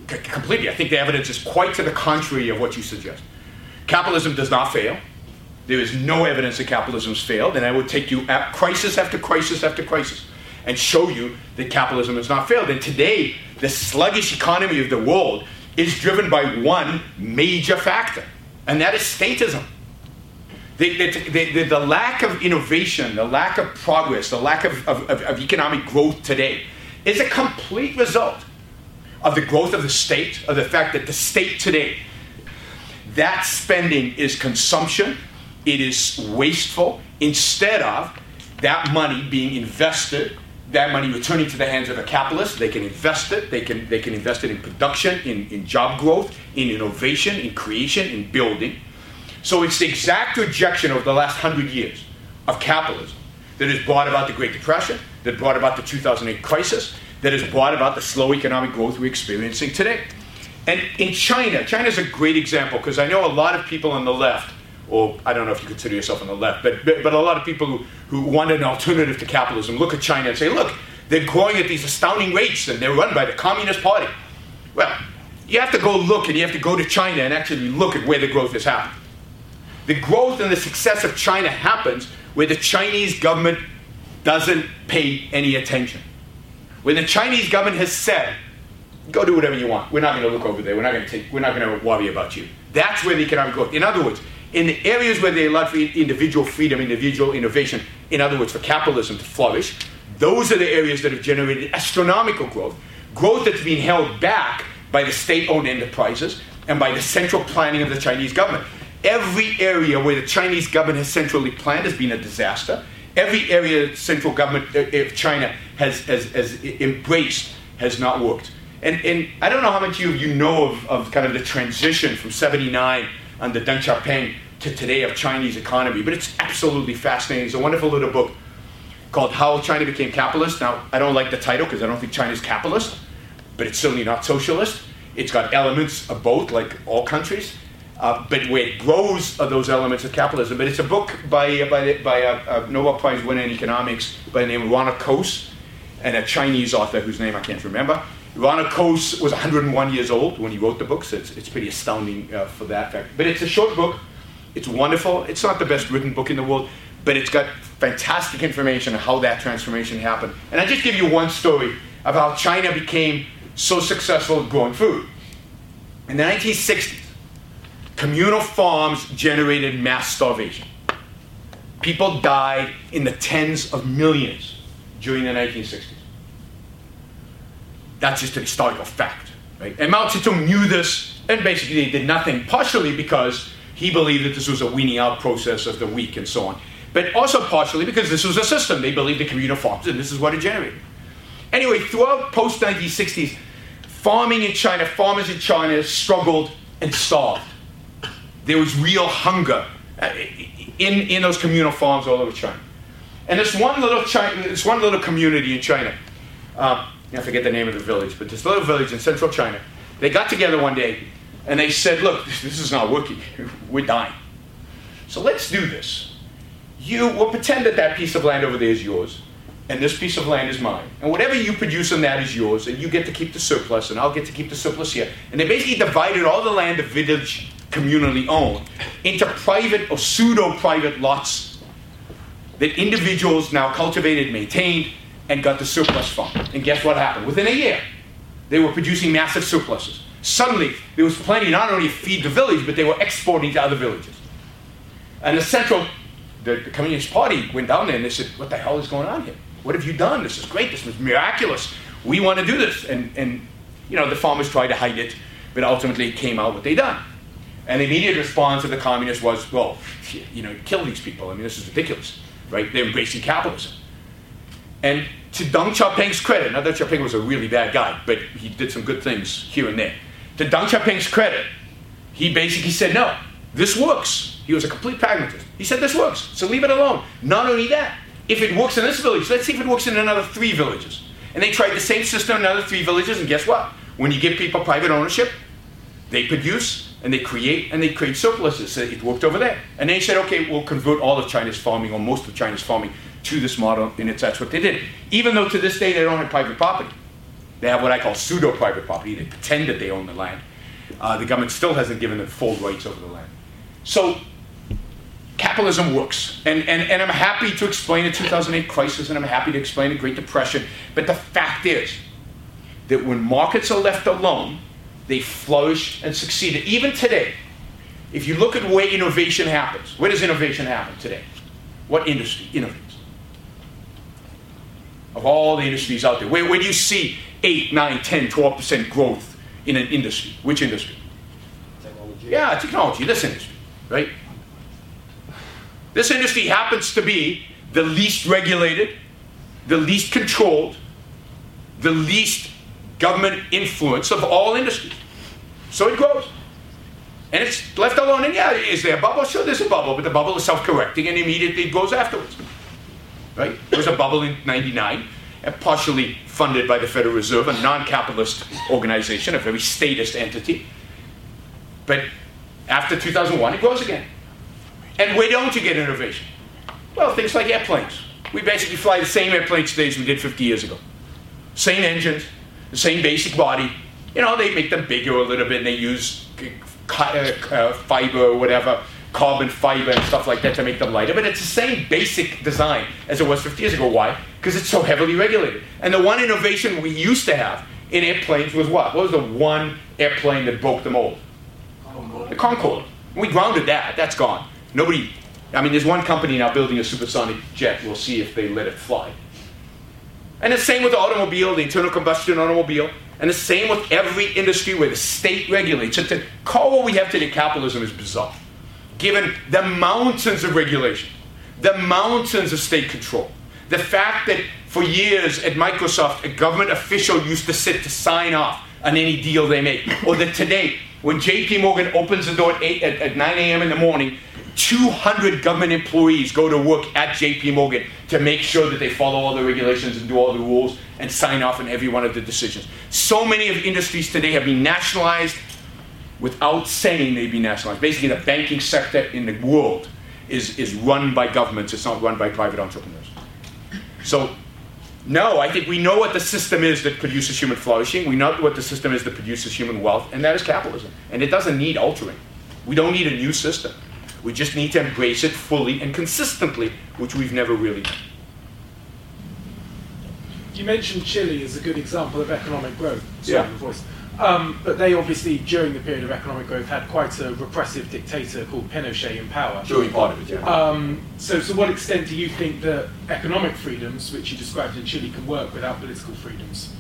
C- completely. I think the evidence is quite to the contrary of what you suggest. Capitalism does not fail. There is no evidence that capitalism has failed, and I would take you at crisis after crisis after crisis and show you that capitalism has not failed. And today, the sluggish economy of the world is driven by one major factor, and that is statism. The, the, the, the lack of innovation, the lack of progress, the lack of, of, of economic growth today is a complete result of the growth of the state, of the fact that the state today, that spending is consumption, it is wasteful, instead of that money being invested, that money returning to the hands of a capitalist. They can invest it, they can, they can invest it in production, in, in job growth, in innovation, in creation, in building. So it's the exact rejection of the last hundred years of capitalism that has brought about the Great Depression, that brought about the two thousand eight crisis, that has brought about the slow economic growth we're experiencing today. And in China, China is a great example, because I know a lot of people on the left, or I don't know if you consider yourself on the left, but, but, but a lot of people who, who want an alternative to capitalism look at China and say, look, they're growing at these astounding rates and they're run by the Communist Party. Well, you have to go look, and you have to go to China and actually look at where the growth has happened. The growth and the success of China happens where the Chinese government doesn't pay any attention. When the Chinese government has said, go do whatever you want, we're not going to look over there, we're not going to take, we're not going to worry about you. That's where the economic growth. In other words, in the areas where they allow for individual freedom, individual innovation, in other words, for capitalism to flourish, those are the areas that have generated astronomical growth. Growth that's been held back by the state-owned enterprises and by the central planning of the Chinese government. Every area where the Chinese government has centrally planned has been a disaster. Every area the central government of China has, has, has embraced has not worked. And, and I don't know how much of you know of, of kind of the transition from seventy-nine under Deng Xiaoping to today of Chinese economy, but it's absolutely fascinating. It's a wonderful little book called How China Became Capitalist. Now, I don't like the title because I don't think China's capitalist, but it's certainly not socialist. It's got elements of both, like all countries, uh, but where it grows are those elements of capitalism. But it's a book by, uh, by, by a, a Nobel Prize winner in economics by the name of Ronald Coase, and a Chinese author whose name I can't remember. Ronald Coase was one hundred one years old when he wrote the book, so it's, it's pretty astounding uh, for that fact. But it's a short book. It's wonderful. It's not the best written book in the world, but it's got fantastic information on how that transformation happened. And I'll just give you one story of how China became so successful at growing food. In the nineteen sixties, communal farms generated mass starvation. People died in the tens of millions during the nineteen sixties. That's just a historical fact, right? And Mao Zedong knew this, and basically he did nothing, partially because he believed that this was a weaning out process of the weak and so on, but also partially because this was a system. They believed in communal farms, and this is what it generated. Anyway, throughout post nineteen sixties, farming in China, farmers in China struggled and starved. There was real hunger in, in those communal farms all over China. And this one little China, this one little community in China, uh, I forget the name of the village, but this little village in central China, they got together one day and they said, look, this, this is not working. We're dying. So let's do this. You will pretend that that piece of land over there is yours, and this piece of land is mine. And whatever you produce on that is yours, and you get to keep the surplus, and I'll get to keep the surplus here. And they basically divided all the land the village communally owned into private or pseudo-private lots that individuals now cultivated, maintained, and got the surplus from. And guess what happened? Within a year, they were producing massive surpluses. Suddenly, there was plenty not only to feed the village, but they were exporting to other villages. And the central, the, the Communist Party went down there and they said, what the hell is going on here? What have you done? This is great. This is miraculous. We want to do this. And, and you know, the farmers tried to hide it, but ultimately it came out what they done. And the immediate response of the communists was, well, you know, kill these people. I mean, this is ridiculous, right? They're embracing capitalism. And to Deng Xiaoping's credit, not that Xiaoping was a really bad guy, but he did some good things here and there. To Deng Xiaoping's credit, he basically said, no, this works. He was a complete pragmatist. He said, this works, so leave it alone. Not only that, if it works in this village, let's see if it works in another three villages. And they tried the same system in another three villages, and guess what? When you give people private ownership, they produce, and they create, and they create surpluses. So it worked over there. And they said, okay, we'll convert all of China's farming, or most of China's farming, to this model, and it's, that's what they did. Even though to this day they don't have private property. They have what I call pseudo-private property. They pretend that they own the land. Uh, the government still hasn't given them full rights over the land. So capitalism works. And, and, and I'm happy to explain the two thousand eight crisis, and I'm happy to explain the Great Depression. But the fact is that when markets are left alone, they flourish and succeed. Even today, if you look at where innovation happens, where does innovation happen today? What industry innovates? Of all the industries out there, where, where do you see eight, nine, ten, twelve percent growth in an industry? Which industry? Technology. Yeah, technology, this industry, right? This industry happens to be the least regulated, the least controlled, the least government influence of all industries. So it grows. And it's left alone. And yeah, is there a bubble? Sure, there's a bubble, but the bubble is self-correcting and immediately it goes afterwards. Right? There was a bubble in ninety-nine, and partially funded by the Federal Reserve, a non-capitalist organization, a very statist entity. But after two thousand one, it grows again. And where don't you get innovation? Well, things like airplanes. We basically fly the same airplanes today as we did fifty years ago. Same engines, the same basic body. You know, they make them bigger a little bit, and they use uh, uh, fiber or whatever, carbon fiber and stuff like that to make them lighter. But it's the same basic design as it was fifty years ago. Why? Because it's so heavily regulated. And the one innovation we used to have in airplanes was what? What was the one airplane that broke the mold? Concorde. The Concorde. We grounded that. That's gone. Nobody, I mean, there's one company now building a supersonic jet. We'll see if they let it fly. And the same with the automobile, the internal combustion automobile. And the same with every industry where the state regulates. So to call what we have today capitalism is bizarre, given the mountains of regulation, the mountains of state control. The fact that for years at Microsoft, a government official used to sit to sign off on any deal they make. Or that today, when J P Morgan opens the door at, eight, at, at nine a m in the morning, two hundred government employees go to work at J P Morgan to make sure that they follow all the regulations and do all the rules and sign off on every one of the decisions. So many of industries today have been nationalized without saying they've been nationalized. Basically, the banking sector in the world is, is run by governments. It's not run by private entrepreneurs. So, no, I think we know what the system is that produces human flourishing. We know what the system is that produces human wealth, and that is capitalism. And it doesn't need altering. We don't need a new system. We just need to embrace it fully and consistently, which we've never really done. You mentioned Chile as a good example of economic growth. Yeah. Sorry, voice. Um, but they obviously, during the period of economic growth, had quite a repressive dictator called Pinochet in power. During part of it, yeah. Um, so, to what extent do you think that economic freedoms, which you described in Chile, can work without political freedoms?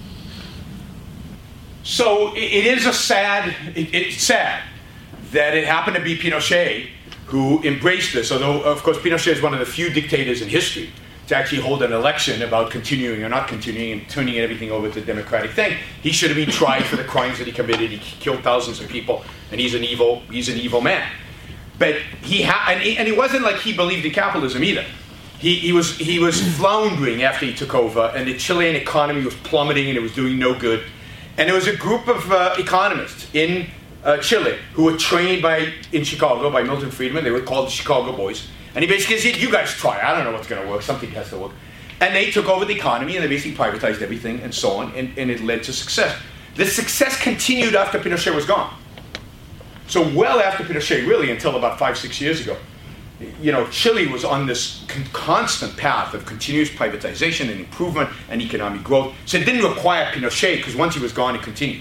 So it, it is a sad, it, it's sad that it happened to be Pinochet who embraced this, although, of course, Pinochet is one of the few dictators in history to actually hold an election about continuing or not continuing and turning everything over to the democratic thing. He should have been tried for the crimes that he committed. He killed thousands of people, and he's an evil, he's an evil man. But he ha- and, he, and it wasn't like he believed in capitalism either. He, he was he was floundering after he took over, and the Chilean economy was plummeting, and it was doing no good. And there was a group of uh, economists in uh, Chile who were trained by in Chicago by Milton Friedman. They were called the Chicago Boys. And he basically said, you guys try. I don't know what's going to work. Something has to work. And they took over the economy, and they basically privatized everything and so on, and, and it led to success. The success continued after Pinochet was gone. So well after Pinochet, really until about five, six years ago, you know, Chile was on this con- constant path of continuous privatization and improvement and economic growth. So it didn't require Pinochet, because once he was gone, it continued.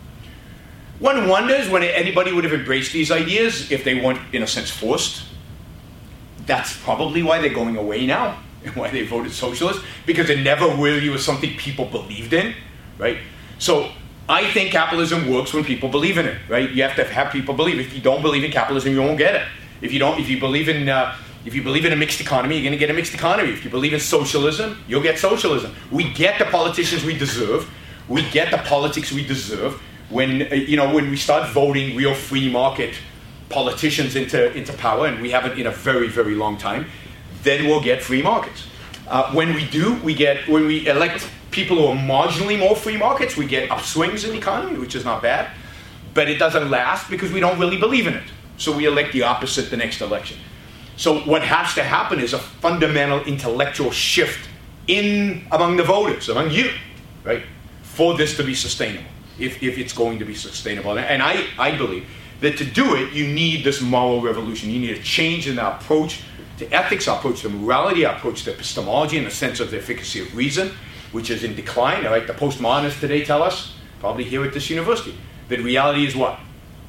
One wonders when anybody would have embraced these ideas if they weren't, in a sense, forced. That's probably why they're going away now, and why they voted socialist, because it never really was something people believed in, right? So I think capitalism works when people believe in it, right? You have to have people believe. If you don't believe in capitalism, you won't get it. If you don't, if you believe in, uh, if you believe in a mixed economy, you're going to get a mixed economy. If you believe in socialism, you'll get socialism. We get the politicians we deserve. We get the politics we deserve when uh, you know when we start voting real free market politicians into, into power, and we haven't in a very, very long time, then we'll get free markets. Uh, when we do, we get, when we elect people who are marginally more free markets, we get upswings in the economy, which is not bad, but it doesn't last because we don't really believe in it. So we elect the opposite the next election. So what has to happen is a fundamental intellectual shift in among the voters, among you, right? for this to be sustainable, if, if it's going to be sustainable. And I, I believe that to do it, you need this moral revolution. You need a change in our approach to ethics, our approach to morality, our approach to epistemology in the sense of the efficacy of reason, which is in decline. Right? The postmodernists today tell us, probably here at this university, that reality is what?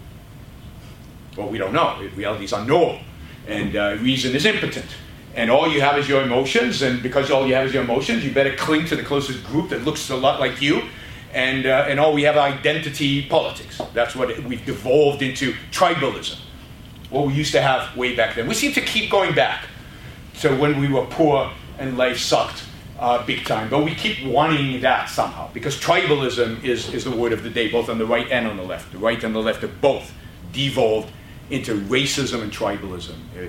Well, we don't know. Reality is unknowable. And uh, reason is impotent. And all you have is your emotions, and because all you have is your emotions, you better cling to the closest group that looks a lot like you. And, uh, and all we have identity politics. That's what it, we've devolved into tribalism. What we used to have way back then. We seem to keep going back to when we were poor and life sucked uh, big time. But we keep wanting that somehow, because tribalism is, is the word of the day, both on the right and on the left. The right and the left have both devolved into racism and tribalism. Uh,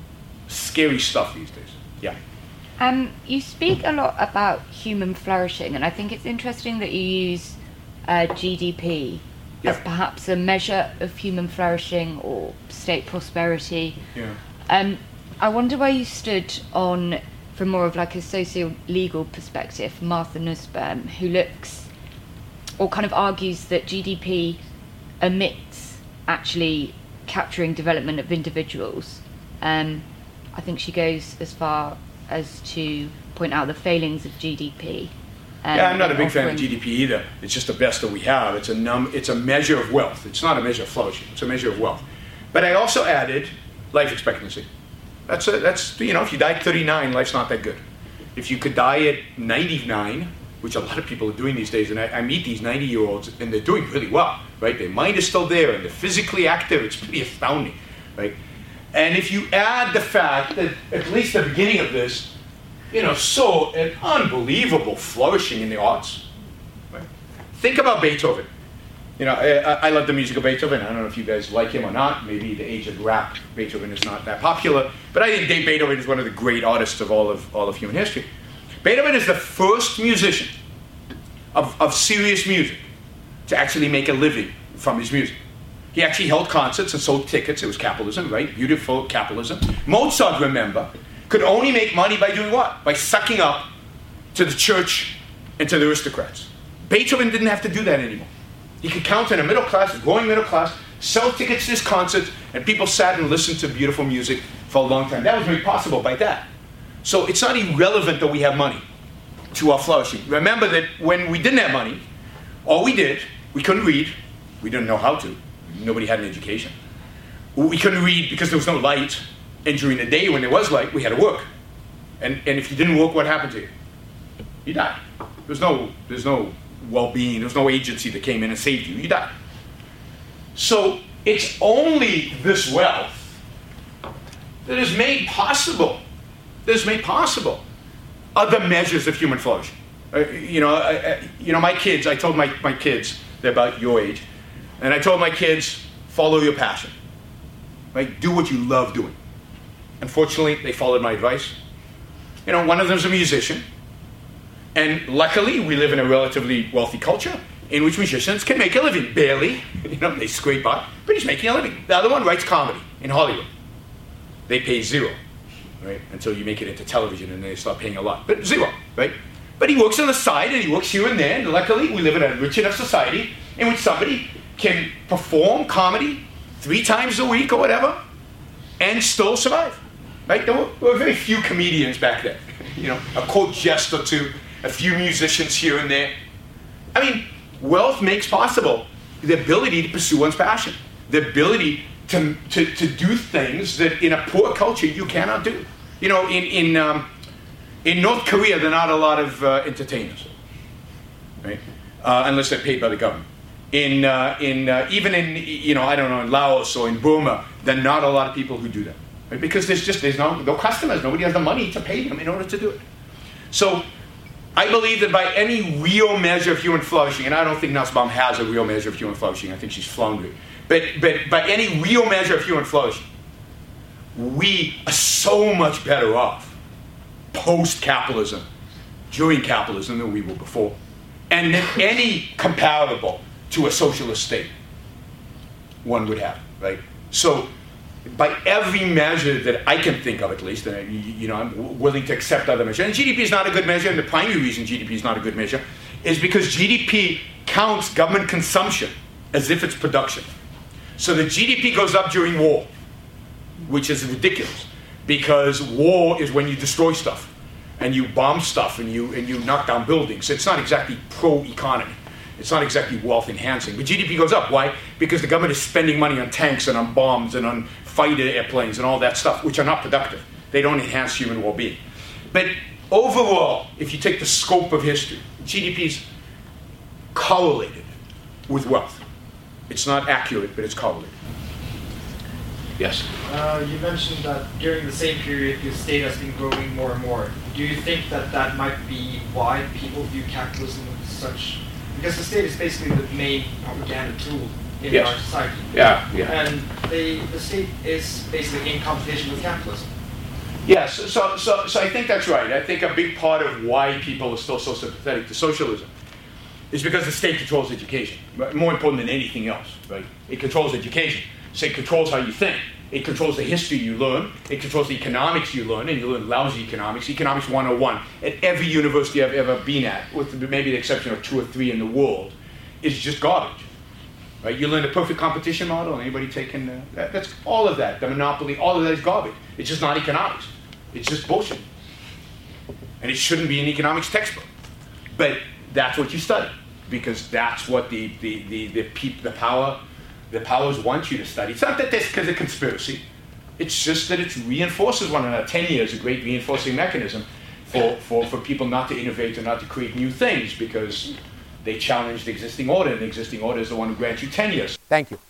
scary stuff these days. Yeah. Um, you speak a lot about human flourishing, and I think it's interesting that you use uh, G D P yeah. as perhaps a measure of human flourishing or state prosperity. Yeah. Um, I wonder where you stood on, from more of like a socio-legal perspective, Martha Nussbaum, who looks, or kind of argues that G D P omits actually capturing development of individuals. Um, I think she goes as far as to point out the failings of G D P. Um, yeah, I'm not a big offering... fan of G D P either. It's just the best that we have. It's a num. It's a measure of wealth. It's not a measure of flourishing. It's a measure of wealth. But I also added life expectancy. That's a, that's you know, if you die at thirty-nine, life's not that good. If you could die at ninety-nine, which a lot of people are doing these days, and I, I meet these ninety-year-olds, and they're doing really well, right? Their mind is still there, and they're physically active. It's pretty astounding, right? And if you add the fact that at least the beginning of this, you know, so an unbelievable flourishing in the arts, right? Think about Beethoven. You know, I, I love the music of Beethoven. I don't know if you guys like him or not. Maybe the age of rap, Beethoven is not that popular. But I think Dave Beethoven is one of the great artists of all of all of human history. Beethoven is the first musician of, of serious music to actually make a living from his music. He actually held concerts and sold tickets. It was capitalism, right? Beautiful capitalism. Mozart, remember, could only make money by doing what? By sucking up to the church and to the aristocrats. Beethoven didn't have to do that anymore. He could count on a middle class, a growing middle class, sell tickets to his concerts, and people sat and listened to beautiful music for a long time. That was made possible by that. So it's not irrelevant that we have money to our flourishing. Remember that when we didn't have money, all we did, we couldn't read. We didn't know how to. Nobody had an education. We couldn't read because there was no light. And during the day when there was light, we had to work. And, and if you didn't work, what happened to you? You died. There's no, there's no well-being. There's no agency that came in and saved you. You died. So it's only this wealth that is made possible, that is made possible, other measures of human flourishing. Uh, you know, I, I, you know, my kids, I told my, my kids, they're about your age, and I told my kids, follow your passion. Right? Do what you love doing. Unfortunately, they followed my advice. You know, one of them is a musician. And luckily, we live in a relatively wealthy culture in which musicians can make a living. Barely. You know, they scrape by, but he's making a living. The other one writes comedy in Hollywood. They pay zero, right? Until you make it into television and they start paying a lot. But zero, right? But he works on the side and he works here and there. And luckily, we live in a rich enough society in which somebody can perform comedy three times a week or whatever and still survive. Right? There were, there were very few comedians back then. You know, a quote jest or two, a few musicians here and there. I mean, wealth makes possible the ability to pursue one's passion, the ability to, to, to do things that in a poor culture you cannot do. You know, in, in, um, in North Korea, there are not a lot of uh, entertainers, right? Uh, unless they're paid by the government. In, uh, in uh, even in, you know, I don't know, in Laos or in Burma, there are not a lot of people who do that. Right? Because there's just, there's no, no customers. Nobody has the money to pay them in order to do it. So I believe that by any real measure of human flourishing, and I don't think Nussbaum has a real measure of human flourishing. I think she's floundering. But, but by any real measure of human flourishing, we are so much better off post-capitalism, during capitalism than we were before. And than any comparable to a socialist state one would have, right? So by every measure that I can think of, at least, and you know, I'm willing to accept other measures. And G D P is not a good measure, and the primary reason G D P is not a good measure is because G D P counts government consumption as if it's production. So the G D P goes up during war, which is ridiculous, because war is when you destroy stuff and you bomb stuff and you and you knock down buildings. It's not exactly pro-economy. It's not exactly wealth enhancing. But G D P goes up. Why? Because the government is spending money on tanks and on bombs and on fighter airplanes and all that stuff, which are not productive. They don't enhance human well-being. But overall, if you take the scope of history, G D P is correlated with wealth. It's not accurate, but it's correlated. Yes? Uh, you mentioned that during the same period, the state has been growing more and more. Do you think that that might be why people view capitalism as such? Because the state is basically the main propaganda tool in Yes. our society. Yeah, yeah. And the, the state is basically in competition with capitalism. Yes, so, so, so I think that's right. I think a big part of why people are still so sympathetic to socialism is because the state controls education. More important than anything else, right? It controls education. So it controls how you think. It controls the history you learn. It controls the economics you learn, and you learn lousy economics. Economics one oh one at every university I've ever been at, with maybe the exception of two or three in the world, is just garbage. Right? You learn the perfect competition model. Anybody taking uh, that? That's all of that. The monopoly, all of that is garbage. It's just not economics. It's just bullshit. And it shouldn't be an economics textbook. But that's what you study, because that's what the the the the, peop, the power the powers want you to study. It's not that that's because of conspiracy. It's just that it reinforces one another. Tenure is a great reinforcing mechanism for, for, for people not to innovate and not to create new things, because they challenge the existing order, and the existing order is the one who grants you tenure. Thank you.